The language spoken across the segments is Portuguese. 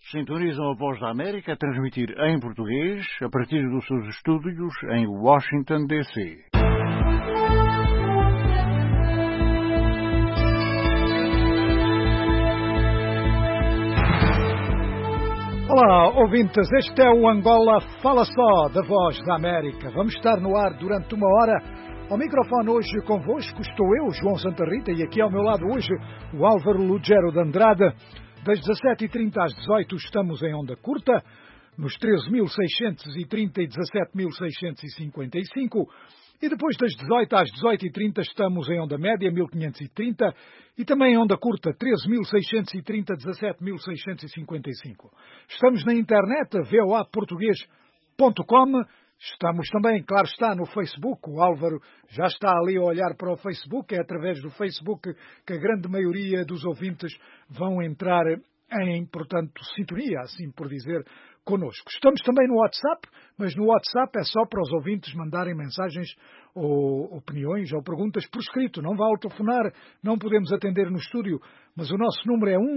Sintonizam a Voz da América a transmitir em português a partir dos seus estúdios em Washington, D.C. Olá, ouvintes, este é o Angola Fala Só, da Voz da América. Vamos estar no ar durante uma hora. Ao microfone hoje convosco estou eu, João Santa Rita, e aqui ao meu lado hoje o Álvaro Lugero de Andrade. Das 17h30 às 18h estamos em onda curta, nos 13.630 e 17.655. E depois das 18 às 18h30 estamos em onda média, 1530, e também em onda curta, 13.630, 17.655. Estamos na internet, voaportugues.com. Estamos também, claro está, no Facebook. O Álvaro já está ali a olhar para o Facebook. É através do Facebook que a grande maioria dos ouvintes vão entrar em, portanto, sintonia, assim por dizer, connosco. Estamos também no WhatsApp, mas no WhatsApp é só para os ouvintes mandarem mensagens ou opiniões ou perguntas por escrito. Não vá ao telefonar, não podemos atender no estúdio, mas o nosso número é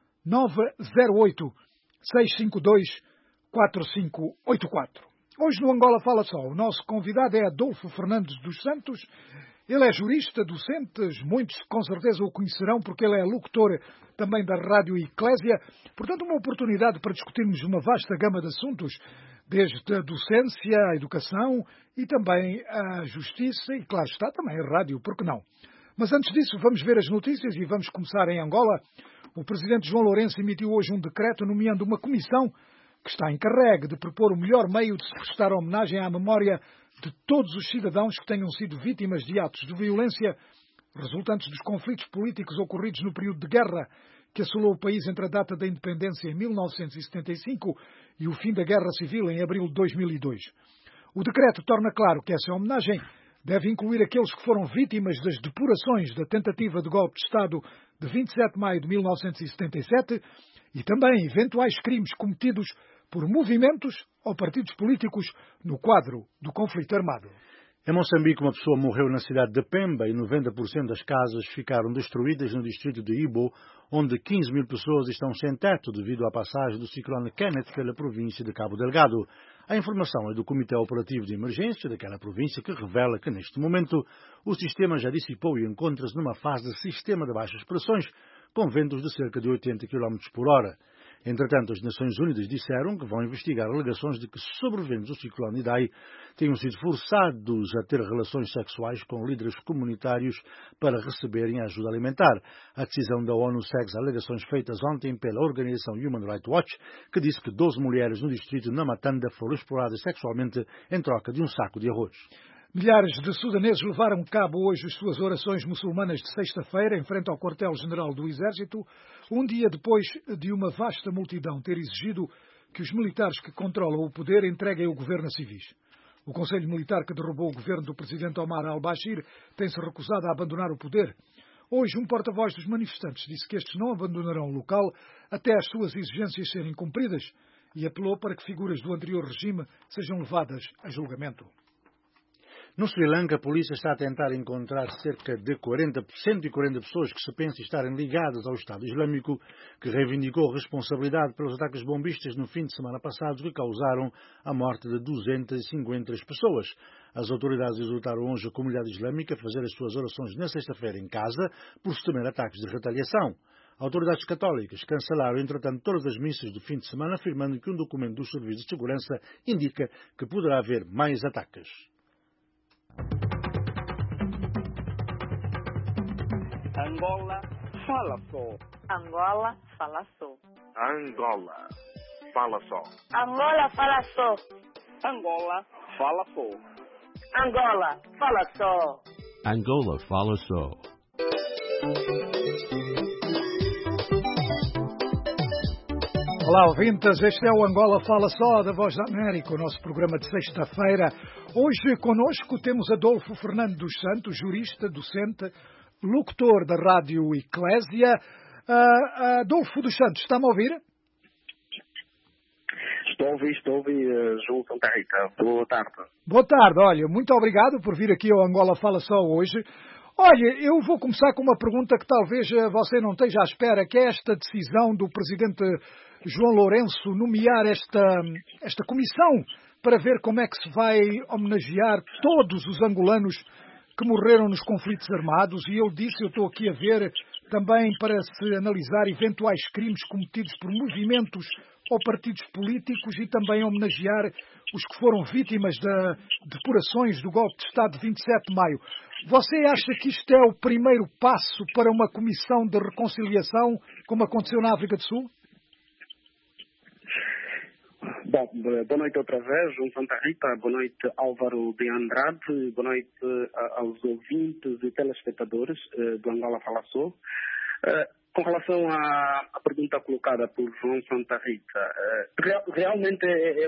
1-908-652-4584. Hoje no Angola Fala Só, o nosso convidado é Adolfo Fernandes dos Santos. Ele é jurista, docente, muitos com certeza o conhecerão porque ele é locutor também da Rádio Eclésia. Portanto, uma oportunidade para discutirmos uma vasta gama de assuntos, desde a docência, a educação e também a justiça e, claro está, também a rádio, por que não? Mas antes disso, vamos ver as notícias e vamos começar em Angola. O presidente João Lourenço emitiu hoje um decreto nomeando uma comissão que está encarregue de propor o melhor meio de se prestar homenagem à memória de todos os cidadãos que tenham sido vítimas de atos de violência resultantes dos conflitos políticos ocorridos no período de guerra que assolou o país entre a data da independência em 1975 e o fim da Guerra Civil em abril de 2002. O decreto torna claro que essa homenagem deve incluir aqueles que foram vítimas das depurações da tentativa de golpe de Estado de 27 de maio de 1977 e também eventuais crimes cometidos por movimentos ou partidos políticos no quadro do conflito armado. Em Moçambique, uma pessoa morreu na cidade de Pemba e 90% das casas ficaram destruídas no distrito de Ibo, onde 15 mil pessoas estão sem teto devido à passagem do ciclone Kenneth pela província de Cabo Delgado. A informação é do Comitê Operativo de Emergência daquela província, que revela que, neste momento, o sistema já dissipou e encontra-se numa fase de sistema de baixas pressões, com ventos de cerca de 80 km por hora. Entretanto, as Nações Unidas disseram que vão investigar alegações de que sobreviventes do ciclone Idai tenham sido forçados a ter relações sexuais com líderes comunitários para receberem ajuda alimentar. A decisão da ONU segue as alegações feitas ontem pela organização Human Rights Watch, que disse que 12 mulheres no distrito de Namatanda foram exploradas sexualmente em troca de um saco de arroz. Milhares de sudaneses levaram a cabo hoje as suas orações muçulmanas de sexta-feira em frente ao quartel-general do Exército, um dia depois de uma vasta multidão ter exigido que os militares que controlam o poder entreguem o governo a civis. O Conselho Militar que derrubou o governo do presidente Omar al-Bashir tem-se recusado a abandonar o poder. Hoje, um porta-voz dos manifestantes disse que estes não abandonarão o local até as suas exigências serem cumpridas e apelou para que figuras do anterior regime sejam levadas a julgamento. No Sri Lanka, a polícia está a tentar encontrar cerca de 140 pessoas que se pensa estarem ligadas ao Estado Islâmico, que reivindicou responsabilidade pelos ataques bombistas no fim de semana passado que causaram a morte de 253 pessoas. As autoridades exortaram hoje a comunidade islâmica a fazer as suas orações na sexta-feira em casa por se temer ataques de retaliação. Autoridades católicas cancelaram, entretanto, todas as missas do fim de semana, afirmando que um documento dos serviços de segurança indica que poderá haver mais ataques. Angola Fala Só. Angola Fala Só. Angola Fala Só. Angola Fala Só. Angola Fala Só. Angola Fala Só. Angola Fala Só. Olá, ouvintes, este é o Angola Fala Só, da Voz da América, o nosso programa de sexta-feira. Hoje conosco temos Adolfo Fernandes dos Santos, jurista, docente, locutor da Rádio Eclésia. Adolfo dos Santos, está-me a ouvir? Estou a ouvir, João Santa Rita. Boa tarde. Boa tarde, olha, muito obrigado por vir aqui ao Angola Fala Só hoje. Olha, eu vou começar com uma pergunta que talvez você não esteja à espera, que é esta decisão do Presidente João Lourenço nomear esta comissão para ver como é que se vai homenagear todos os angolanos que morreram nos conflitos armados. E eu estou aqui a ver também para se analisar eventuais crimes cometidos por movimentos ou partidos políticos e também homenagear os que foram vítimas de depurações do golpe de Estado de 27 de maio. Você acha que isto é o primeiro passo para uma comissão de reconciliação, como aconteceu na África do Sul? Bom, boa noite outra vez, João Santa Rita, boa noite Álvaro de Andrade, boa noite aos ouvintes e telespectadores do Angola Fala Só. Com relação à pergunta colocada por João Santa Rita, realmente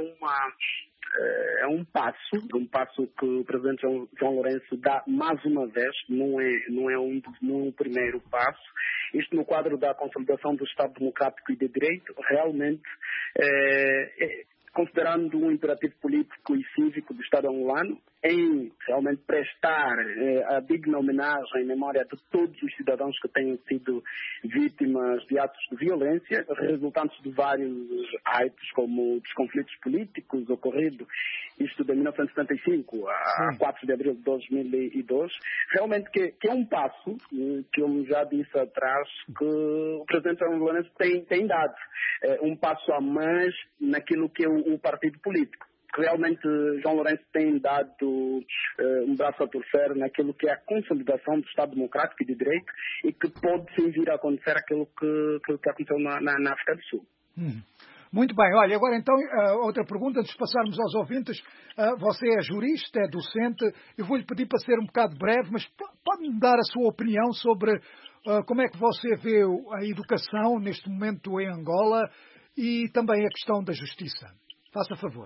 é um passo que o Presidente João Lourenço dá mais uma vez, não é um primeiro passo. Isto no quadro da consolidação do Estado Democrático e de Direito, realmente, considerando um imperativo político e cívico do Estado angolano, em realmente prestar a digna homenagem em memória de todos os cidadãos que tenham sido vítimas de atos de violência, resultantes de vários atos, como dos conflitos políticos ocorridos, isto de 1975 a 4 de abril de 2002, realmente que é um passo, que eu já disse atrás, que o Presidente João Lourenço tem dado, um passo a mais naquilo que é o partido político. Realmente João Lourenço tem dado um braço a torcer naquilo que é a consolidação do Estado Democrático e de Direito e que pode sim vir a acontecer aquilo que aconteceu na África do Sul. Muito bem, olha, agora então outra pergunta, antes de passarmos aos ouvintes. Você é jurista, é docente, eu vou-lhe pedir para ser um bocado breve, mas pode-me dar a sua opinião sobre como é que você vê a educação neste momento em Angola e também a questão da justiça. Faça favor.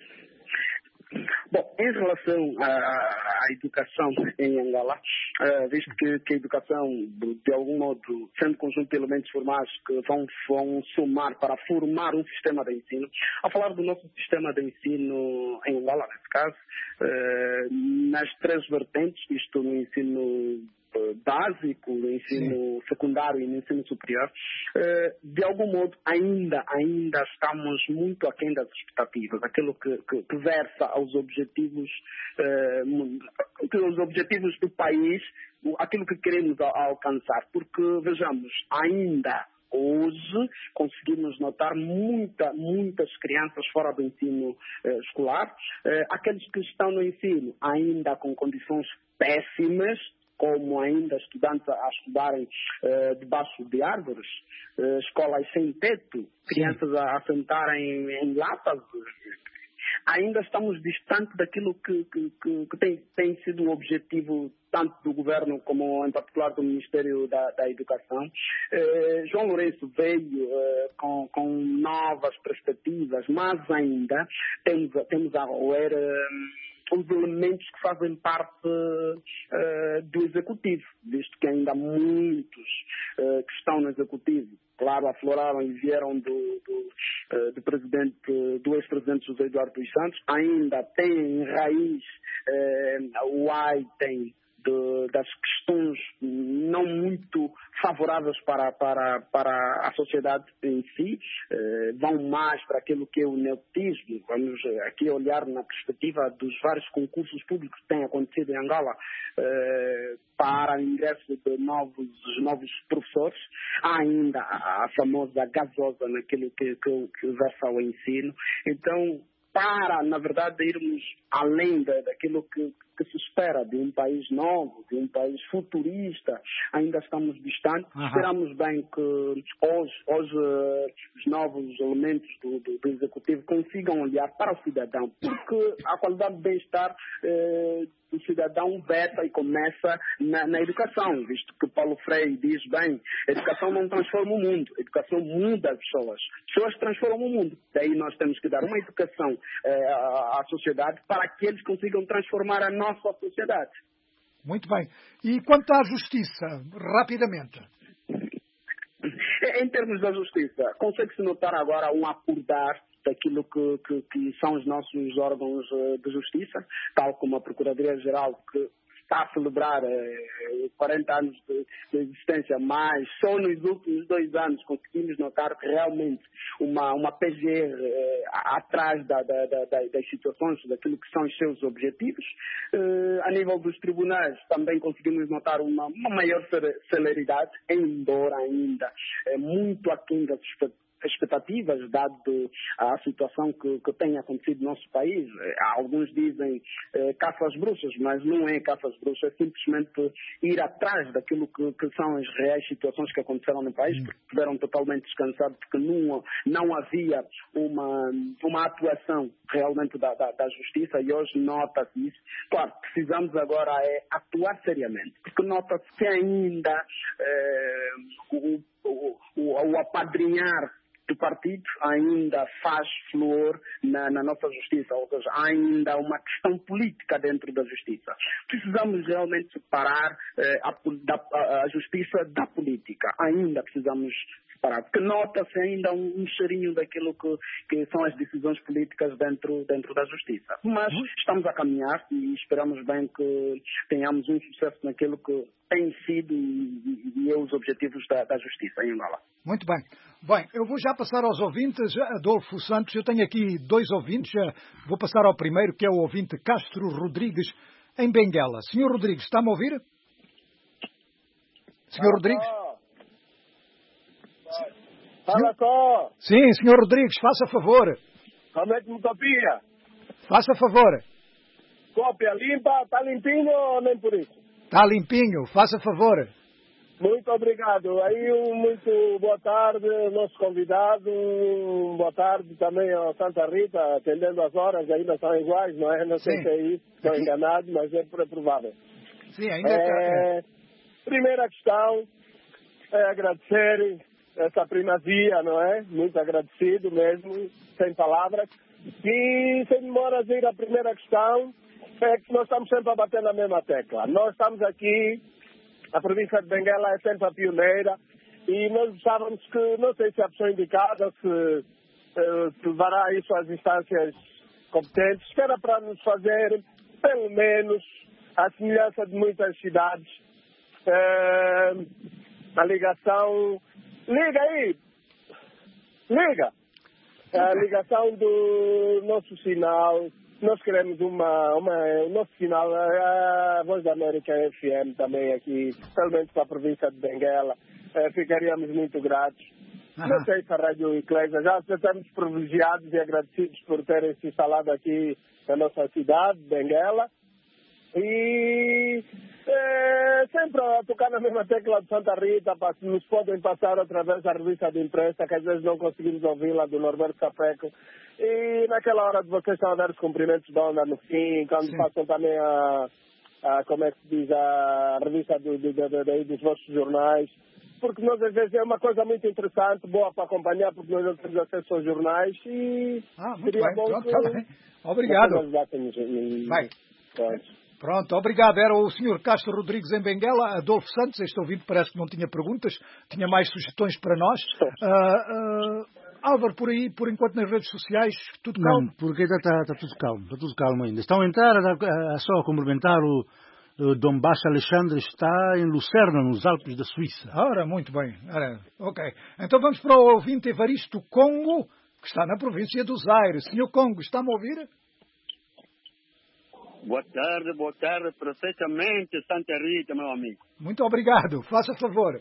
Bom, em relação à educação em Angola, visto que a educação, de algum modo, sendo conjunto de elementos formais que vão somar para formar um sistema de ensino, ao falar do nosso sistema de ensino em Angola, nesse caso, nas três vertentes, isto no ensino básico, no ensino secundário e no ensino superior, de algum modo ainda estamos muito aquém das expectativas, aquilo que versa aos objetivos do país, aquilo que queremos alcançar, porque vejamos, ainda hoje conseguimos notar muitas crianças fora do ensino escolar, aqueles que estão no ensino ainda com condições péssimas, como ainda estudantes a estudarem debaixo de árvores, escolas sem teto, crianças a sentarem em latas. Ainda estamos distantes daquilo que tem sido o objetivo tanto do governo como, em particular, do Ministério da Educação. João Lourenço veio com novas perspectivas, mas ainda temos a roer os elementos que fazem parte do Executivo, visto que ainda há muitos que estão no Executivo, claro, afloraram e vieram do ex-presidente José Eduardo dos Santos, ainda tem em raiz o item das questões não muito favoráveis para a sociedade em si, vão mais para aquilo que é o nepotismo. Vamos aqui olhar na perspectiva dos vários concursos públicos que têm acontecido em Angola para o ingresso de novos professores. Há ainda a famosa gasosa naquilo que versa ao ensino. Então, para, na verdade, irmos além daquilo que se espera de um país novo, de um país futurista, ainda estamos distantes. Esperamos bem que hoje os novos elementos do Executivo consigam olhar para o cidadão, porque a qualidade de bem-estar do cidadão versa e começa na educação, visto que Paulo Freire diz bem, a educação não transforma o mundo, a educação muda as pessoas transformam o mundo. Daí nós temos que dar uma educação à sociedade para que eles consigam transformar a nossa sociedade. Muito bem. E quanto à justiça, rapidamente? Em termos da justiça, consegue-se notar agora um acordar daquilo que são os nossos órgãos de justiça, tal como a Procuradoria-Geral, que está a celebrar 40 anos de existência, mas só nos últimos 2 anos conseguimos notar que realmente uma PGR atrás das situações, daquilo que são os seus objetivos. A nível dos tribunais também conseguimos notar uma maior celeridade, embora ainda muito aquém das expectativas, dado a situação que tem acontecido no nosso país. Alguns dizem caça às bruxas, mas não é caça às bruxas, é simplesmente ir atrás daquilo que são as reais situações que aconteceram no país, porque estiveram totalmente descansados, porque não havia uma atuação realmente da justiça, e hoje nota-se isso. Claro, precisamos agora atuar seriamente, porque nota-se que ainda o apadrinhar do partido ainda faz flor na nossa justiça, ou seja, há ainda uma questão política dentro da justiça. Precisamos realmente separar a justiça da política. Ainda precisamos separar, porque nota-se ainda um cheirinho daquilo que são as decisões políticas dentro da justiça. Mas estamos a caminhar e esperamos bem que tenhamos um sucesso naquilo que tem sido e é os objetivos da justiça em Angola. Muito bem. Bem, eu vou já passar aos ouvintes. Adolfo Santos, eu tenho aqui 2 ouvintes. Vou passar ao primeiro, que é o ouvinte Castro Rodrigues, em Benguela. Senhor Rodrigues, está-me a ouvir? Senhor Rodrigues? Fala só! Sim, senhor Rodrigues, faça favor. Como é que me copia? Faça favor. Cópia limpa, está limpinho ou nem por isso? Está limpinho, faça favor. Muito obrigado. Aí muito boa tarde, nosso convidado. Boa tarde também ao Santa Rita, atendendo as horas, ainda são iguais, não é? Não sei se é isso, estou enganado, mas é provável. Sim, ainda é. Primeira questão é agradecer essa primazia, não é? Muito agradecido mesmo, sem palavras. E sem demoras ir à primeira questão, é que nós estamos sempre a bater na mesma tecla. Nós estamos aqui, a província de Benguela é sempre a pioneira, e nós gostávamos que, não sei se é a pessoa indicada, se levará isso às instâncias competentes, que era para nos fazer, pelo menos, a semelhança de muitas cidades, a ligação... Liga aí! Liga! A ligação do nosso sinal. Nós queremos o nosso sinal, a Voz da América FM também aqui, pelo menos para a província de Benguela. Ficaríamos muito gratos. Não sei se a Rádio Eclésia, já estamos privilegiados e agradecidos por terem se instalado aqui na nossa cidade, Benguela. E sempre a tocar na mesma tecla de Santa Rita, nos podem passar através da revista de imprensa, que às vezes não conseguimos ouvi-la, do Norberto Capeco. E naquela hora de vocês estão a dar os cumprimentos de onda no fim, quando passam também como é que se diz, a revista dos vossos jornais. Porque nós às vezes é uma coisa muito interessante, boa para acompanhar, porque nós não temos acesso aos jornais e seria bom. Pronto, tá bem. Obrigado. Vai. Pronto, obrigado. Era o Sr. Castro Rodrigues em Benguela. Adolfo Santos, este ouvinte parece que não tinha perguntas, tinha mais sugestões para nós. Álvaro, por aí, por enquanto nas redes sociais, tudo calmo? Não, porque está tudo calmo ainda. Estão a entrar, só a cumprimentar o Dom Baixa Alexandre, está em Lucerna, nos Alpes da Suíça. Ora, muito bem. Ok. Então vamos para o ouvinte Evaristo Congo, que está na província do Zaire. Senhor Congo, está-me a ouvir? Boa tarde, perfeitamente, Santa Rita, meu amigo. Muito obrigado, faça favor.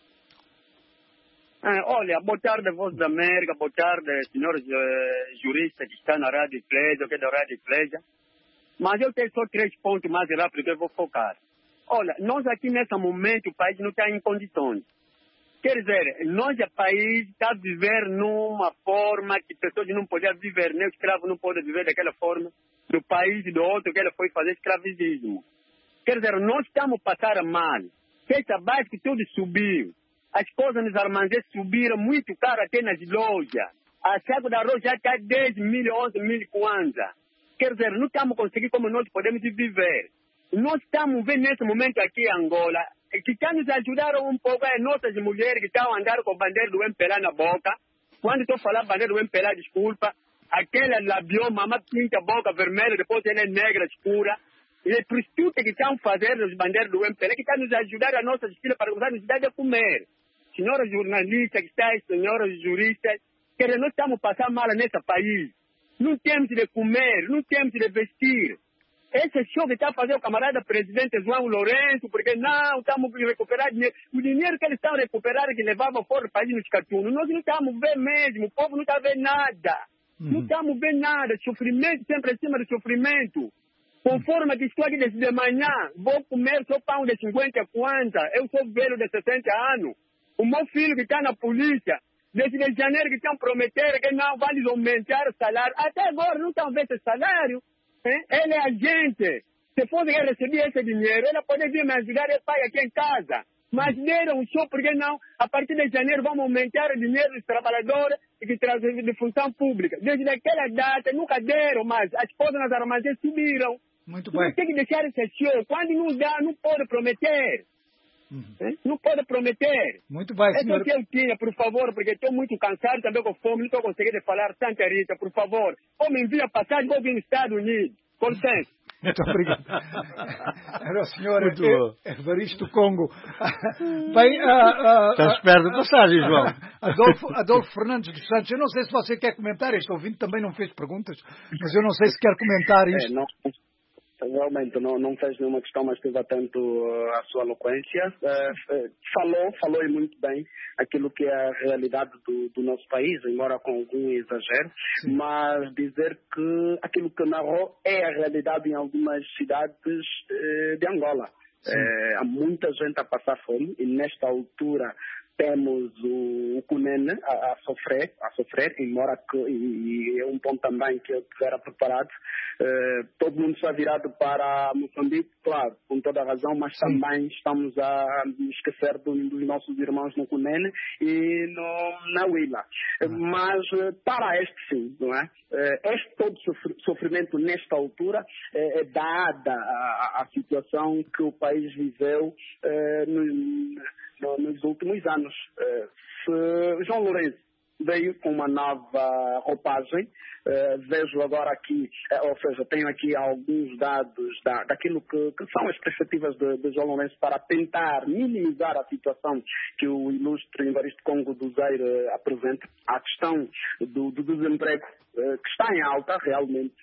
Olha, boa tarde, Voz da América, boa tarde, senhores juristas que estão na Rádio Eclésia, que é da Rádio Eclésia. Mas eu tenho só 3 pontos mais rápidos que eu vou focar. Olha, nós aqui nesse momento, o país não está em condições. Quer dizer, nós, o país, está a viver numa forma que pessoas não podem viver, nem o escravo não pode viver daquela forma, do país do outro que ele foi fazer escravismo. Quer dizer, nós estamos a passar mal. Feita base que tudo subiu. As coisas nos armazéns subiram muito caro até nas lojas. A saco da arroz já está 10 mil, 11 mil kwanza. Quer dizer, não estamos conseguindo como nós podemos viver. Nós estamos vendo nesse momento aqui em Angola, que está nos ajudar um pouco as nossas mulheres que estão andando com bandeira do MPLA na boca. Quando estou falando bandeira do MPLA, desculpa, aquela labioma, uma pinta boca vermelha, depois ela é negra, escura. E prostituta que estão fazendo os bandeiros do MPLA, que estão nos ajudando a nossa filhas para começar a nos dar a comer. Senhoras jornalistas que estão, senhoras juristas, que nós estamos passando mal nesse país. Não temos de comer, não temos de vestir. Esse show que está a fazer o camarada presidente João Lourenço, porque não estamos a recuperar dinheiro. O dinheiro que eles estão a recuperar, que levavam fora do país nos cartunos, nós não estamos a ver mesmo, o povo não está a ver nada. Não estamos a ver nada, sofrimento sempre em cima do sofrimento. Conforme que estou aqui desde manhã, vou comer só pão de 50 kwanza. Eu sou velho de 60 anos. O meu filho que está na polícia, desde janeiro que estão prometendo que não vai aumentar o salário. Até agora não estão vendo esse salário. Ele é agente. Se fosse ele receber esse dinheiro, ele poderia vir me ajudar e pai aqui em casa. Mas deram só porque não, a partir de janeiro vamos aumentar o dinheiro dos trabalhadores e que trazem de função pública. Desde aquela data nunca deram mais. As coisas nas armazéns subiram. Muito bem. Tem que deixar esse show. Quando não dá, não pode prometer. Não pode prometer. Muito bem, senhor. É o que eu tinha, por favor, porque estou muito cansado também com fome, não estou conseguindo falar. Santa Rita, por favor. Ou me envia passagem, vou vir nos Estados Unidos. Com licença. Muito obrigado. Era o senhor Evaristo Congo. Bem, está esperto de passagem, João. Adolfo Fernandes dos Santos, eu não sei se você quer comentar, este ouvinte também não fez perguntas, mas eu não sei se quer comentar isto. Não. Realmente não fez nenhuma questão, mas esteve atento à sua eloquência. Falou e muito bem aquilo que é a realidade do nosso país, embora com algum exagero. Sim. Mas dizer que aquilo que narrou é a realidade em algumas cidades de Angola. Há muita gente a passar fome e nesta altura temos o Cunene a sofrer, embora e é um ponto também que eu tivera preparado. Todo mundo está virado para Moçambique, claro, com toda a razão, mas também estamos a esquecer dos nossos irmãos no Cunene e na Huila. Mas para este sim, não é? Este todo sofrimento nesta altura é dada a situação que o país viveu nos últimos anos. João Lourenço veio com uma nova roupagem. Vejo agora aqui, ou seja, tenho aqui alguns dados daquilo que são as perspectivas de João Lourenço para tentar minimizar a situação que o ilustre Evaristo Congo do Zaire apresenta. A questão do desemprego que está em alta, realmente,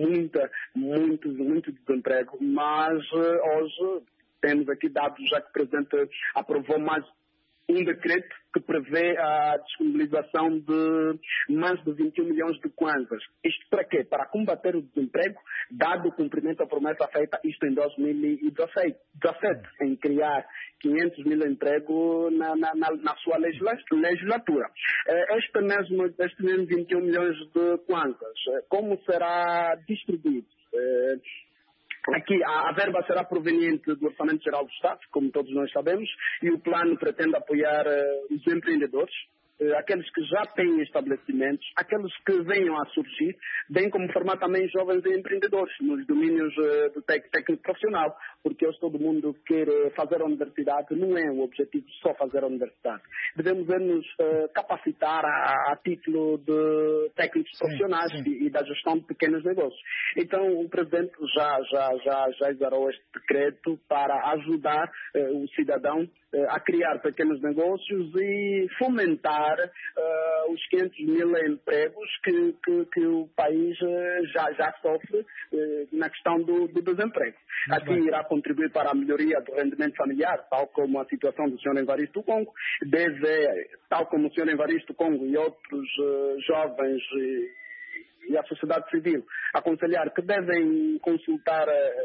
muito desemprego, mas hoje temos aqui dados já que o Presidente aprovou mais um decreto que prevê a disponibilização de mais de 21 milhões de kwanzas. Isto para quê? Para combater o desemprego, dado o cumprimento da promessa feita, isto em 2017, em criar 500 mil empregos na sua legislatura. Este mesmo 21 milhões de kwanzas, como será distribuído? Aqui a verba será proveniente do Orçamento Geral do Estado, como todos nós sabemos, e o plano pretende apoiar os empreendedores, aqueles que já têm estabelecimentos, aqueles que venham a surgir, bem como formar também jovens empreendedores nos domínios do técnico profissional, porque hoje todo mundo quer fazer a universidade, não é o objetivo só fazer a universidade. Devemos nos capacitar a título de técnicos profissionais e da gestão de pequenos negócios. Então o Presidente já exarou este decreto para ajudar o cidadão a criar pequenos negócios e fomentar os 500 mil empregos que o país já sofre na questão do desemprego. Aqui irá contribuir para a melhoria do rendimento familiar, tal como a situação do Sr. Evaristo Congo, tal como o Sr. Evaristo Congo e outros jovens e a sociedade civil aconselhar que devem consultar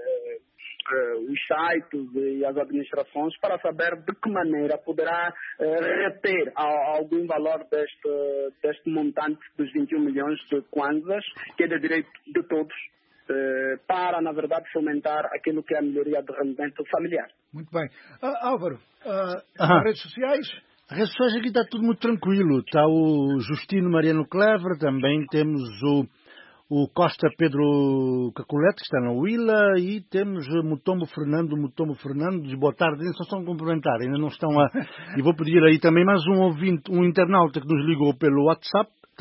os sites e as administrações para saber de que maneira poderá reter algum valor deste montante dos 21 milhões de kwanzas, que é de direito de todos, para, na verdade, fomentar aquilo que é a melhoria do rendimento familiar. Muito bem. Álvaro, as redes sociais? As redes sociais aqui está tudo muito tranquilo. Está o Justino Mariano Clever, também temos o Costa Pedro Caculete, que está na Huila, e temos Mutombo Fernando, boa tarde, ainda só estão a cumprimentar, ainda não estão a... E vou pedir aí também mais um ouvinte, um internauta que nos ligou pelo WhatsApp,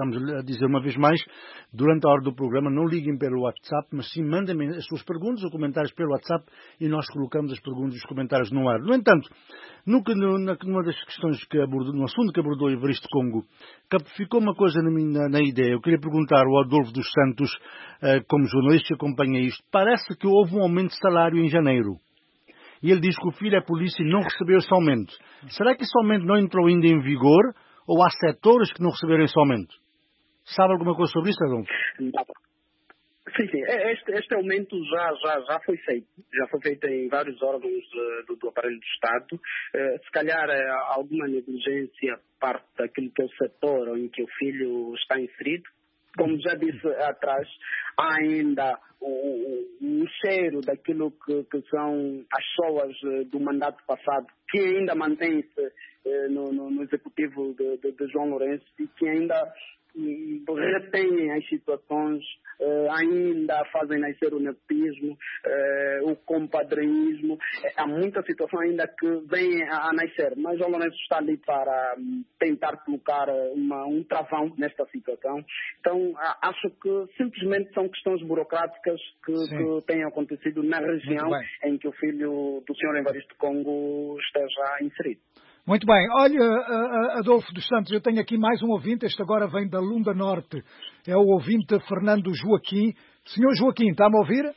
estamos a dizer uma vez mais, durante a hora do programa, não liguem pelo WhatsApp, mas sim mandem as suas perguntas ou comentários pelo WhatsApp e nós colocamos as perguntas e os comentários no ar. No entanto, numa das questões que abordou, no assunto que abordou Evaristo Congo, ficou uma coisa na ideia. Eu queria perguntar ao Adolfo dos Santos, como jornalista que acompanha isto, parece que houve um aumento de salário em janeiro. E ele diz que o filho é polícia e não recebeu esse aumento. Será que esse aumento não entrou ainda em vigor ou há setores que não receberam esse aumento? Sabe alguma coisa sobre isso, Adolfo? Sim. Este aumento já foi feito. Já foi feito em vários órgãos do aparelho do Estado. Se calhar alguma negligência parte daquilo que é o setor em que o filho está inserido. Como já disse atrás, há ainda o cheiro daquilo que são as pessoas do mandato passado, que ainda mantém-se no executivo de João Lourenço e que ainda retêm as situações, ainda fazem nascer o nepotismo, o compadreísmo. Há muita situação ainda que vem a nascer, mas o Lourenço está ali para tentar colocar um travão nesta situação. Então, acho que simplesmente são questões burocráticas que têm acontecido na região em que o filho do senhor Evaristo Congo esteja inserido. Muito bem. Olha, Adolfo dos Santos, eu tenho aqui mais um ouvinte. Este agora vem da Lunda Norte. É o ouvinte Fernando Joaquim. Senhor Joaquim, está-me a ouvir?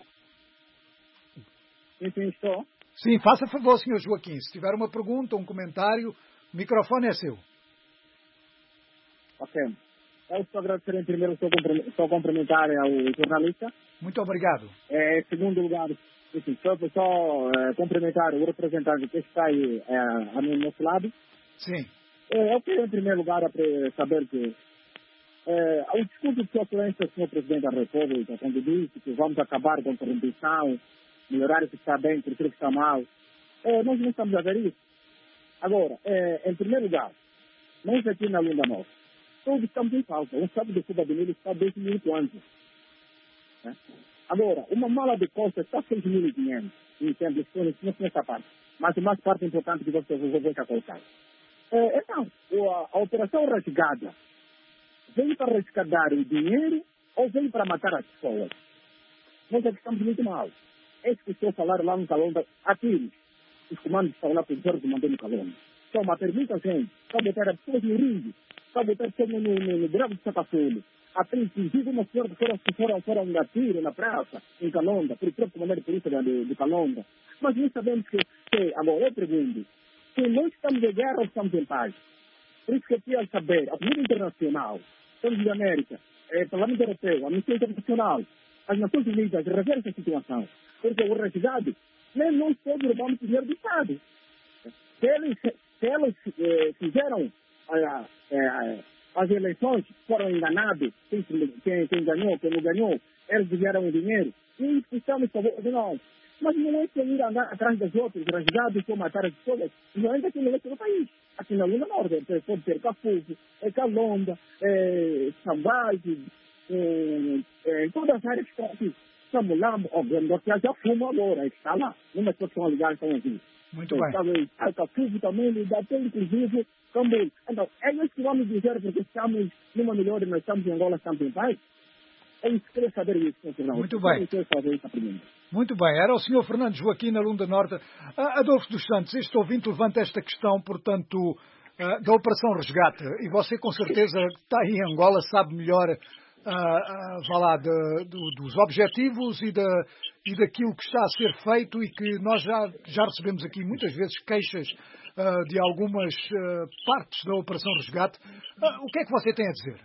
Sim, estou. Sim, faça favor, senhor Joaquim. Se tiver uma pergunta, um comentário, o microfone é seu. Ok. Eu estou agradecendo em primeiro o seu cumprimentar ao jornalista. Muito obrigado. Em segundo lugar, só cumprimentar o representante que está aí ao nosso lado. Sim. Eu queria, em primeiro lugar, saber que o discurso de sua excelência, senhor Presidente da República, quando disse que vamos acabar com a corrupção, melhorar o que está bem, por aquilo que está mal, nós não estamos a ver isso. Agora, em primeiro lugar, nós aqui na Lunda Norte, todos estamos em falta. Um sabe de Cuba de Milho está 2.000 quantos. Agora, uma mala de costa está 6.500 em termos de nessa parte. Mas a mais parte importante que você vai colocar. Então, a operação resgada veio para resgatar o dinheiro ou veio para matar as pessoas? Nós aqui estamos muito mal. Esse que estou falando lá no Calonda, aqui, os comandos estão lá para o Jorge mandou no Calonda. Então, mas permita, gente, só botar as pessoas no ringue, só botar pessoas no grave de Sacafulho. Até inclusive uma senhora que foram dar tiro na praça, em Calonda, por próprio comandante de polícia de Calonda. Mas nós sabemos que agora eu pergunto, se nós estamos em guerra ou estamos em paz? Por isso que eu queria saber, a comunidade internacional, Estados Unidos da América, Parlamento Europeu, a Amnistia Internacional, as Nações Unidas, rever essa situação. Porque o resgate, nem nós todos roubamos dinheiro do Estado. Se eles fizeram as eleições, foram enganados, quem ganhou, quem não ganhou, eles vieram o dinheiro, e estamos a favor de nós. Mas não é que ir andar atrás dos outros, resgates, ou matar as pessoas, não é aqui no resto do país. Aqui na Lunda Norte, pode ser Cafuso, Calonda, Sambage, em todas as áreas que estão aqui. Estamos lá, obviamente, já fuma agora, está lá, numa situação legal, estão aqui. Muito bem. Cafuso também, até inclusive, também. Então, é isso que vamos dizer, porque estamos numa melhor, nós estamos em Angola, estamos em paz. É isso que queria saber isso, senhor. Muito bem. Muito bem. Era o senhor Fernando Joaquim, na Lunda Norte. Adolfo dos Santos, este ouvinte levanta esta questão, portanto, da Operação Resgate. E você, com certeza, está aí em Angola, sabe melhor dos objetivos e daquilo que está a ser feito e que nós já recebemos aqui muitas vezes queixas de algumas partes da Operação Resgate. O que é que você tem a dizer?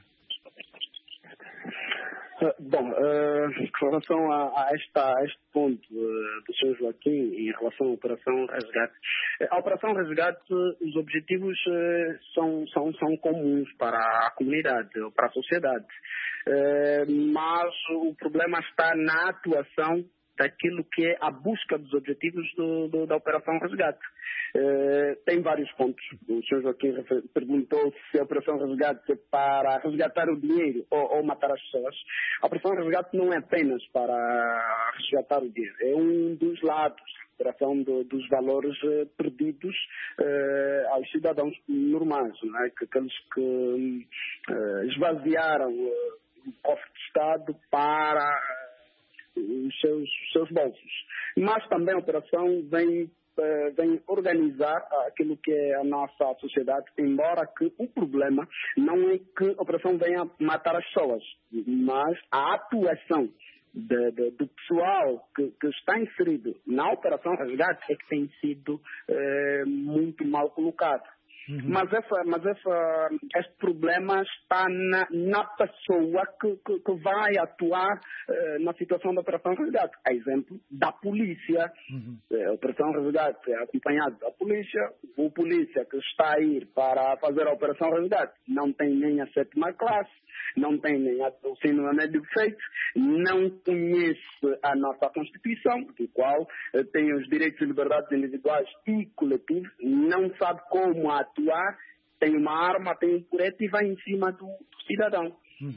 Bom, em relação a este ponto do Sr. Joaquim, em relação à Operação Resgate, a Operação Resgate, os objetivos são comuns para a comunidade, para a sociedade, mas o problema está na atuação daquilo que é a busca dos objetivos da Operação Resgate. Tem vários pontos. O Sr. Joaquim perguntou se a Operação Resgate é para resgatar o dinheiro ou matar as pessoas. A Operação Resgate não é apenas para resgatar o dinheiro, é um dos lados. Operação dos valores perdidos aos cidadãos normais, não é? Aqueles que esvaziaram o cofre do Estado para os seus bolsos. Mas também a operação vem organizar aquilo que é a nossa sociedade, embora que o problema não é que a operação venha matar as pessoas, mas a atuação do pessoal que está inserido na Operação Resgate é que tem sido muito mal colocado. Mas este problema está na pessoa que vai atuar na situação da Operação Resgate. A exemplo da polícia. A Operação Resgate é acompanhada da polícia. O polícia que está a ir para fazer a Operação Resgate não tem nem a 7ª classe, não tem nem o ensino médio feito, não conhece a nossa Constituição, do qual tem os direitos e liberdades individuais e coletivos, não sabe como atuar, tem uma arma, tem um curete e vai em cima do cidadão.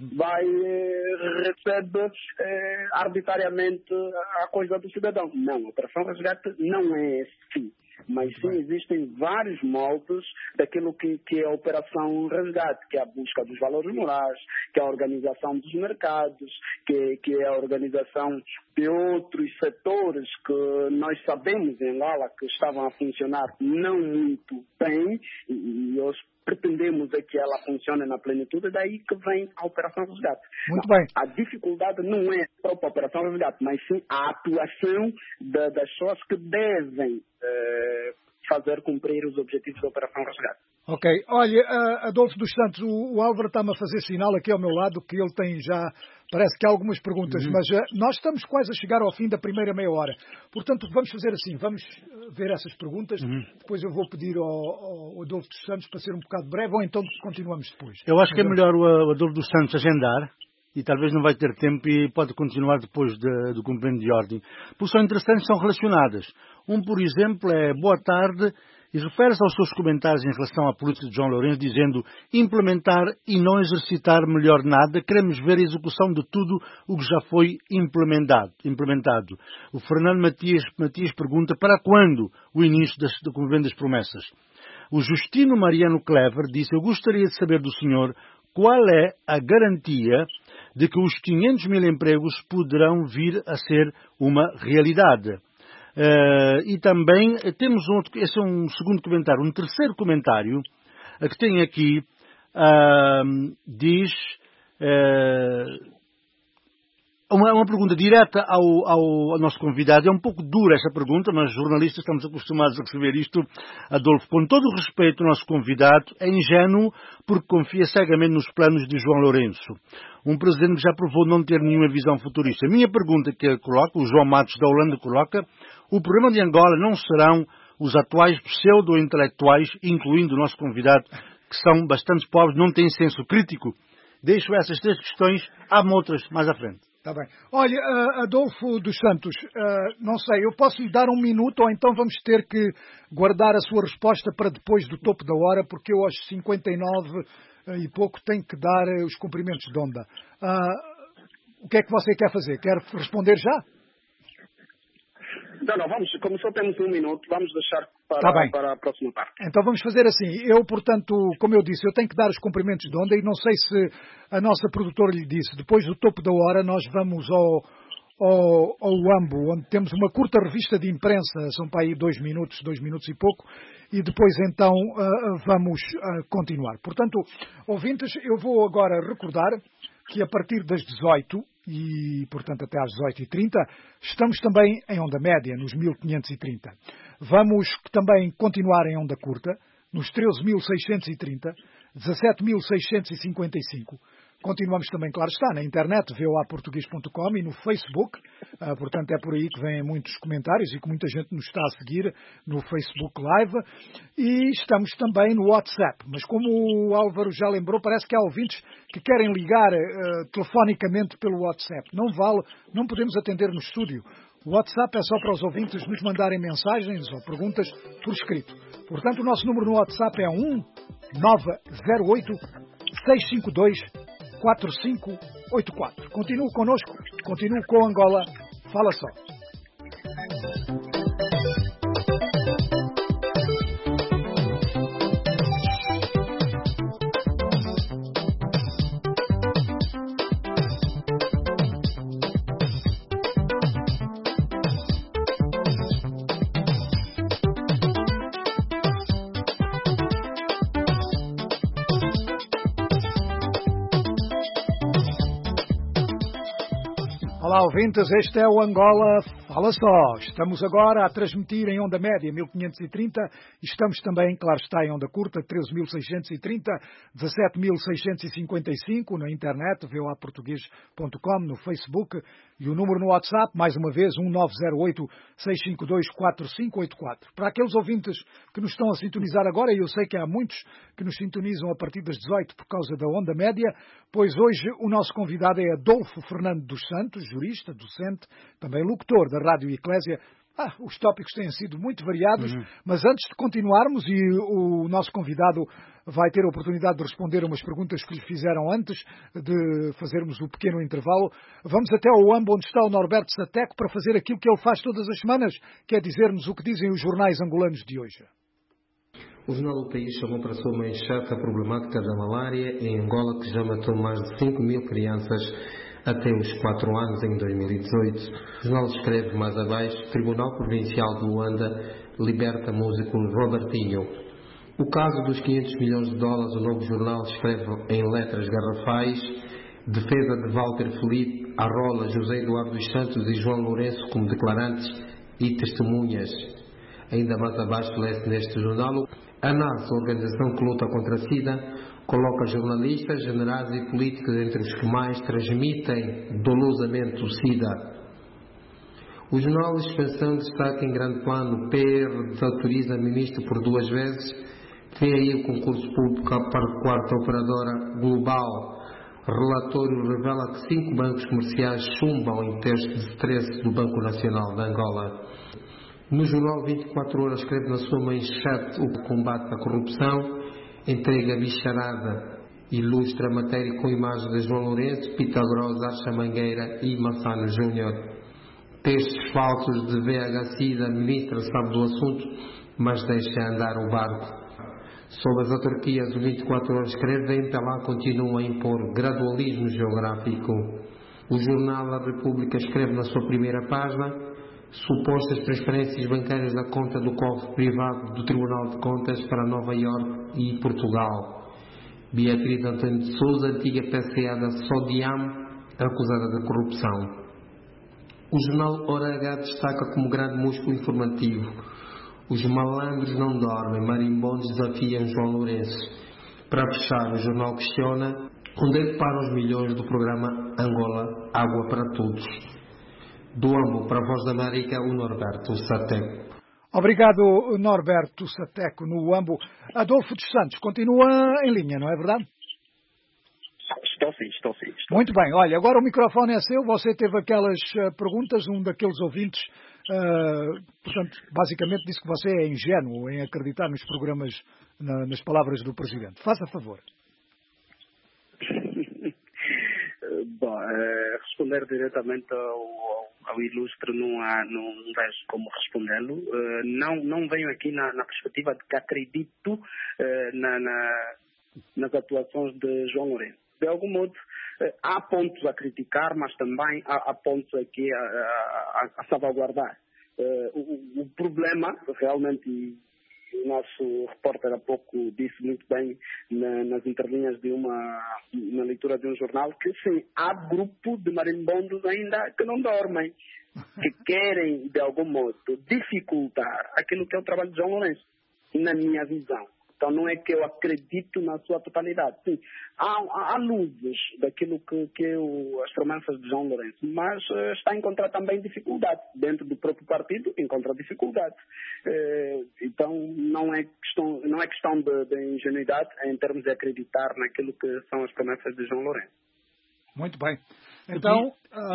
Recebe arbitrariamente a coisa do cidadão. Não, a Operação Resgate não é assim. Mas sim, existem vários moldes daquilo que é a Operação Resgate, que é a busca dos valores morais, que é a organização dos mercados, que é a organização de outros setores que nós sabemos em Angola que estavam a funcionar não muito bem e hoje pretendemos é que ela funcione na plenitude, daí que vem a Operação Resgate. Muito bem. A dificuldade não é a própria Operação Resgate, mas sim a atuação das pessoas que devem fazer cumprir os objetivos da Operação Resgate. Ok. Olha, Adolfo dos Santos, o Álvaro está-me a fazer sinal aqui ao meu lado que ele tem já, parece que há algumas perguntas, mas nós estamos quase a chegar ao fim da primeira meia hora. Portanto, vamos fazer assim, vamos ver essas perguntas, depois eu vou pedir ao Adolfo dos Santos para ser um bocado breve, ou então continuamos depois. Eu acho que é melhor o Adolfo dos Santos agendar, e talvez não vai ter tempo e pode continuar depois do cumprimento de ordem. Porque são interessantes, são relacionadas. Por exemplo, é boa tarde, e refere-se aos seus comentários em relação à política de João Lourenço, dizendo implementar e não exercitar melhor nada, queremos ver a execução de tudo o que já foi implementado. O Fernando Matias pergunta para quando o início do cumprimento das promessas. O Justino Mariano Clever disse, eu gostaria de saber do senhor qual é a garantia de que os 500 mil empregos poderão vir a ser uma realidade. E também temos esse é um segundo comentário. Um terceiro comentário que tem aqui diz uma pergunta direta ao nosso convidado. É um pouco dura essa pergunta, mas jornalistas estamos acostumados a receber isto. Adolfo, com todo o respeito ao nosso convidado, é ingênuo porque confia cegamente nos planos de João Lourenço, um presidente que já provou não ter nenhuma visão futurista. A minha pergunta que ele coloca, o João Matos da Holanda coloca, o problema de Angola não serão os atuais pseudo-intelectuais, incluindo o nosso convidado, que são bastante pobres, não têm senso crítico? Deixo essas 3 questões, há outras mais à frente. Está bem. Olha, Adolfo dos Santos, não sei, eu posso lhe dar 1 minuto ou então vamos ter que guardar a sua resposta para depois do topo da hora, porque eu aos 59 e pouco tenho que dar os cumprimentos de onda. O que é que você quer fazer? Quer responder já? Não, vamos, como só temos 1 minuto, vamos deixar para a próxima parte. Então vamos fazer assim. Eu, portanto, como eu disse, eu tenho que dar os cumprimentos de onda e não sei se a nossa produtora lhe disse, depois do topo da hora nós vamos ao AMBO, onde temos uma curta revista de imprensa, são para aí 2 minutos e pouco, e depois então vamos continuar. Portanto, ouvintes, eu vou agora recordar que a partir das 18 e, portanto, até às 18h30, estamos também em onda média, nos 1530. Vamos também continuar em onda curta, nos 13.630, 17.655. Continuamos também, claro está, na internet, voaportugues.com e no Facebook. Portanto, é por aí que vêm muitos comentários e que muita gente nos está a seguir no Facebook Live. E estamos também no WhatsApp. Mas como o Álvaro já lembrou, parece que há ouvintes que querem ligar telefonicamente pelo WhatsApp. Não vale, não podemos atender no estúdio. O WhatsApp é só para os ouvintes nos mandarem mensagens ou perguntas por escrito. Portanto, o nosso número no WhatsApp é 908-652-4584. Continue connosco, continue com Angola. Fala só. Olá, ouvintes, este é o Angola Fala Só. Estamos agora a transmitir em onda média 1530 e estamos também, claro está, em onda curta 13.630, 17.655 na internet, voaportugues.com, no Facebook e o número no WhatsApp, mais uma vez, 1908-652-4584. Para aqueles ouvintes que nos estão a sintonizar agora, e eu sei que há muitos que nos sintonizam a partir das 18 por causa da onda média, pois hoje o nosso convidado é Adolfo Fernando dos Santos, jurista, docente, também locutor da Rádio Eclésia. Os tópicos têm sido muito variados, mas antes de continuarmos, e o nosso convidado vai ter a oportunidade de responder umas perguntas que lhe fizeram antes de fazermos o pequeno intervalo, vamos até ao UAMB, onde está o Norberto Sateco, para fazer aquilo que ele faz todas as semanas, que é dizer-nos o que dizem os jornais angolanos de hoje. O Jornal do País chamou para a sua manchete a problemática da malária em Angola, que já matou mais de 5.000 crianças até os 4 anos em 2018. O jornal escreve mais abaixo: Tribunal Provincial de Luanda liberta músico Robertinho. O caso dos 500 milhões de dólares, o Novo Jornal escreve em letras garrafais: defesa de Walter Felipe arrola José Eduardo dos Santos e João Lourenço como declarantes e testemunhas. Ainda mais abaixo lê-se neste jornal: a NAS, a organização que luta contra a SIDA, coloca jornalistas, generais e políticos entre os que mais transmitem dolosamente o SIDA. O jornal Expansão destaca em grande plano: PR desautoriza ministro por 2 vezes. Vem aí o concurso público para a quarta operadora global. Relatório revela que 5 bancos comerciais chumbam em teste de stress do Banco Nacional de Angola. No jornal 24 Horas escreve na sua manchete o combate à corrupção, entrega bicharada, ilustra a matéria com imagens de João Lourenço, Pitagrosa, Archa Mangueira e Massano Júnior. Textos falsos de VH-Sida, ministra sabe do assunto, mas deixa andar o barco. Sobre as autarquias, o 24 Horas escreve: até lá continuam a impor gradualismo geográfico. O jornal A República escreve na sua primeira página: supostas transferências bancárias da conta do cofre privado do Tribunal de Contas para Nova Iorque e Portugal. Beatriz Antônio de Sousa, antiga PCA da Sodiam, acusada de corrupção. O jornal Hora H destaca como grande músculo informativo: os malandros não dormem, marimbondos desafiam João Lourenço. Para fechar, o jornal questiona: onde é que param os milhões do programa Angola Água para Todos? Do AMBO para a Voz da América, o Norberto Sateco. Obrigado, Norberto Sateco, no AMBO. Adolfo dos Santos continua em linha, não é verdade? Estou sim. Muito bem, olha, agora o microfone é seu. Você teve aquelas perguntas, um daqueles ouvintes, portanto, basicamente disse que você é ingênuo em acreditar nos programas, nas palavras do Presidente. Faça favor. Bom, responder diretamente ao ilustre não vejo como respondê-lo. Não venho aqui na perspectiva de que acredito nas atuações de João Lourenço. De algum modo, há pontos a criticar, mas também há pontos aqui a salvaguardar. O problema, realmente, o nosso repórter há pouco disse muito bem nas entrelinhas na leitura de um jornal, que sim, há grupo de marimbondos ainda que não dormem, que querem, de algum modo, dificultar aquilo que é o trabalho de João Lourenço, na minha visão. Então não é que eu acredito na sua totalidade. Sim, há luzes daquilo que as promessas de João Lourenço, mas está a encontrar também dificuldade. Dentro do próprio partido encontra dificuldade. Então não é questão de ingenuidade em termos de acreditar naquilo que são as promessas de João Lourenço. Muito bem. Então,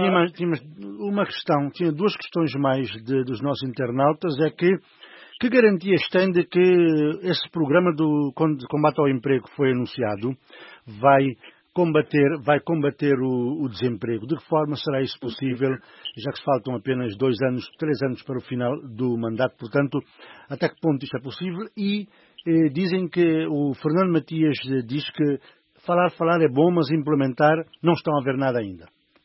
tinha duas questões mais dos nossos internautas, é que garantias tem de que esse programa de combate ao emprego que foi anunciado vai combater o desemprego? De que forma será isso possível, já que faltam apenas 3 anos para o final do mandato? Portanto, até que ponto isto é possível? E dizem que o Fernando Matias diz que falar é bom, mas implementar não estão a ver nada ainda.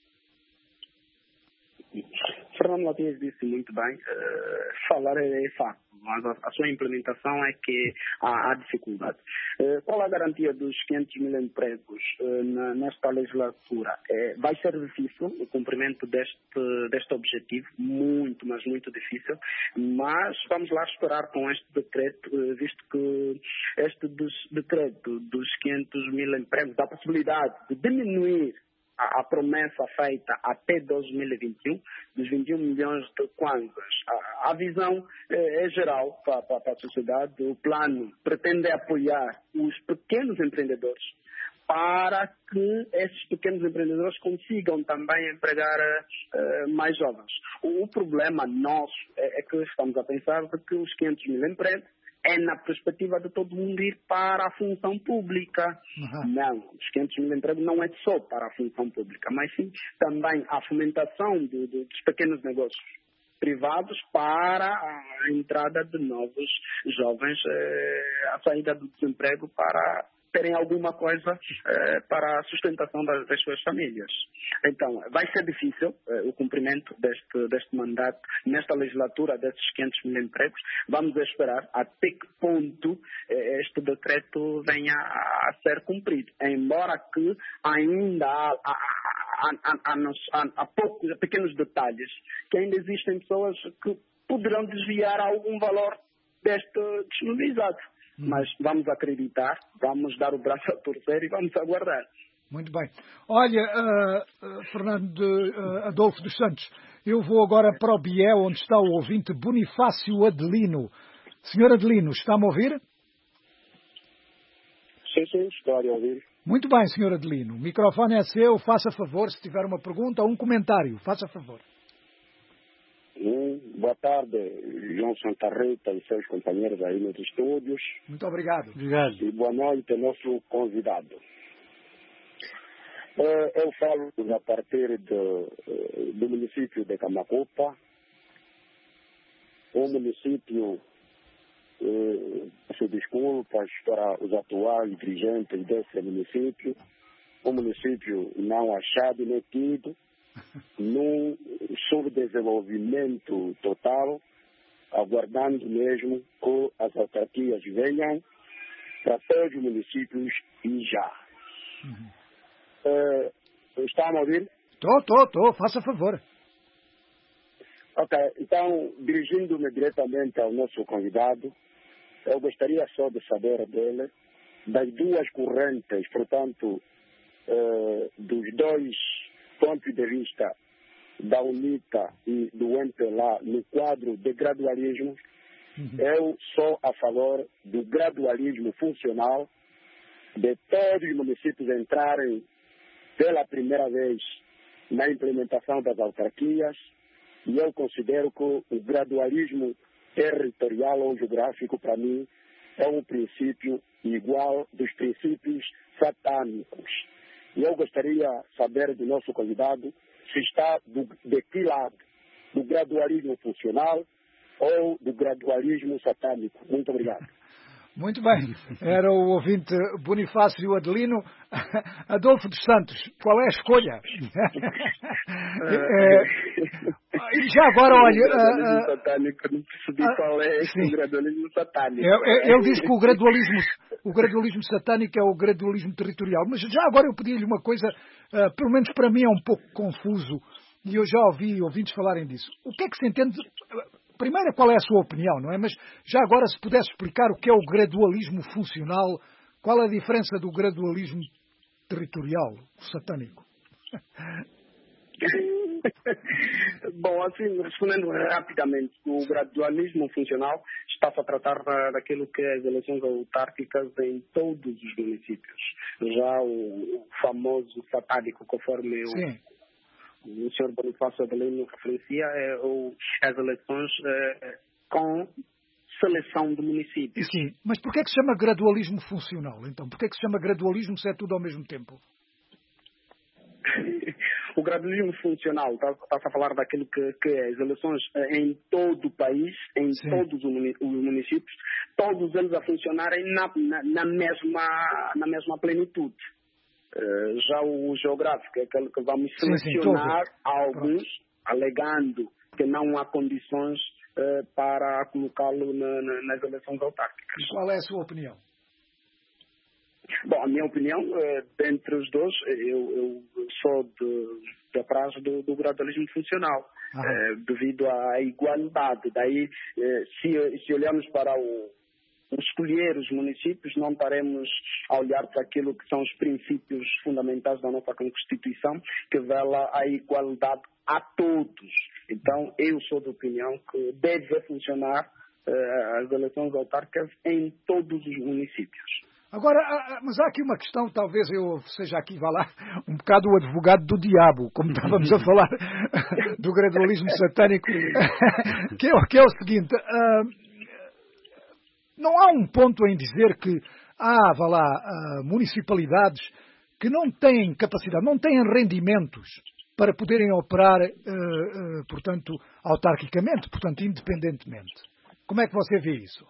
Fernando Matias disse muito bem, falar é fácil, mas a sua implementação é que há dificuldade. Qual a garantia dos 500 mil empregos nesta legislatura? Vai ser difícil o cumprimento deste objetivo, muito, mas muito difícil, mas vamos lá esperar com este decreto, visto que este decreto dos 500 mil empregos dá a possibilidade de diminuir a promessa feita até 2021, dos 21 milhões de kwanzas. A visão é geral para a sociedade. O plano pretende apoiar os pequenos empreendedores para que esses pequenos empreendedores consigam também empregar mais jovens. O problema nosso é que estamos a pensar de que os 500 mil empregos é na perspectiva de todo mundo ir para a função pública. Não, os 500 mil empregos não é só para a função pública, mas sim também a fomentação dos pequenos negócios privados para a entrada de novos jovens, a saída do desemprego para terem alguma coisa para a sustentação das suas famílias. Então, vai ser difícil o cumprimento deste mandato nesta legislatura, desses 500 mil empregos. Vamos esperar até que ponto este decreto venha a ser cumprido. Embora que ainda há poucos pequenos detalhes, que ainda existem pessoas que poderão desviar algum valor deste disponibilizado. Mas vamos acreditar, vamos dar o braço a torcer e vamos aguardar. Muito bem. Olha, Adolfo dos Santos, eu vou agora para o Biel, onde está o ouvinte Bonifácio Adelino. Senhor Adelino, está-me a ouvir? Sim, estou a ouvir. Muito bem, senhor Adelino. O microfone é seu, faça favor, se tiver uma pergunta ou um comentário, faça favor. Boa tarde, João Santa Rita e seus companheiros aí nos estúdios. Muito obrigado. Obrigado. E boa noite, nosso convidado. Eu falo a partir do município de Camacupa, um município, peço desculpas para os atuais dirigentes desse município, um município não achado nem tido, num subdesenvolvimento total, aguardando mesmo que as autarquias venham para todos os municípios e já. Está a ouvir? Estou, faça favor. Ok, então, dirigindo-me diretamente ao nosso convidado, eu gostaria só de saber dele, das duas correntes, portanto, dos dois pontos de vista da UNITA e do MPLA no quadro de gradualismo. Eu sou a favor do gradualismo funcional, de todos os municípios entrarem pela primeira vez na implementação das autarquias, e eu considero que o gradualismo territorial ou geográfico, para mim, é um princípio igual dos princípios satânicos. E eu gostaria de saber do nosso convidado se está de que lado, do gradualismo funcional ou do gradualismo satânico. Muito obrigado. Muito bem. Era o ouvinte Bonifácio Adelino. Adolfo dos Santos, qual é a escolha? E já agora, olha... O gradualismo satânico, não percebi qual é o gradualismo satânico. Ele diz que o gradualismo satânico é o gradualismo territorial. Mas já agora eu pedi-lhe uma coisa, pelo menos para mim é um pouco confuso, e eu já ouvi ouvintes falarem disso. O que é que se entende... Primeiro, qual é a sua opinião, não é? Mas já agora, se pudesse explicar o que é o gradualismo funcional, qual a diferença do gradualismo territorial, satânico? Bom, assim, respondendo rapidamente, o gradualismo funcional está-se a tratar daquilo que é as eleições autárquicas em todos os municípios. Já o famoso satánico, conforme o Sr. Bonifácio Adelino referencia, as eleições com seleção de municípios. Sim, mas porquê é que se chama gradualismo funcional, então? Porquê é que se chama gradualismo se é tudo ao mesmo tempo? O gradualismo funcional, está a falar daquilo que é as eleições em todo o país, em todos os municípios, todos eles a funcionarem na mesma plenitude. Já o geográfico é aquele que vamos selecionar alguns, alegando que não há condições para colocá-lo nas eleições autárquicas. E qual é a sua opinião? Bom, a minha opinião, dentre os dois, eu sou da praxe do gradualismo funcional, devido à igualdade. Daí, se olharmos para escolher os municípios, não estaremos a olhar para aquilo que são os princípios fundamentais da nossa Constituição, que vela a igualdade a todos. Então, eu sou da opinião que deve funcionar as eleições autárquicas em todos os municípios. Agora, mas há aqui uma questão, talvez eu seja aqui, vá lá, um bocado o advogado do diabo, como estávamos a falar do gradualismo satânico, que é o seguinte, não há um ponto em dizer que há, vá lá, municipalidades que não têm capacidade, não têm rendimentos para poderem operar, portanto, autarquicamente, portanto, independentemente. Como é que você vê isso?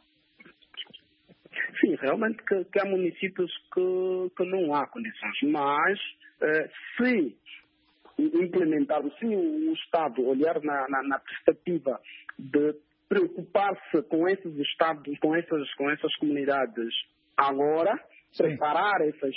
Sim, realmente que há municípios que não há condições, mas se implementarmos, se o Estado olhar na perspectiva de preocupar-se com esses estados, com essas comunidades agora, preparar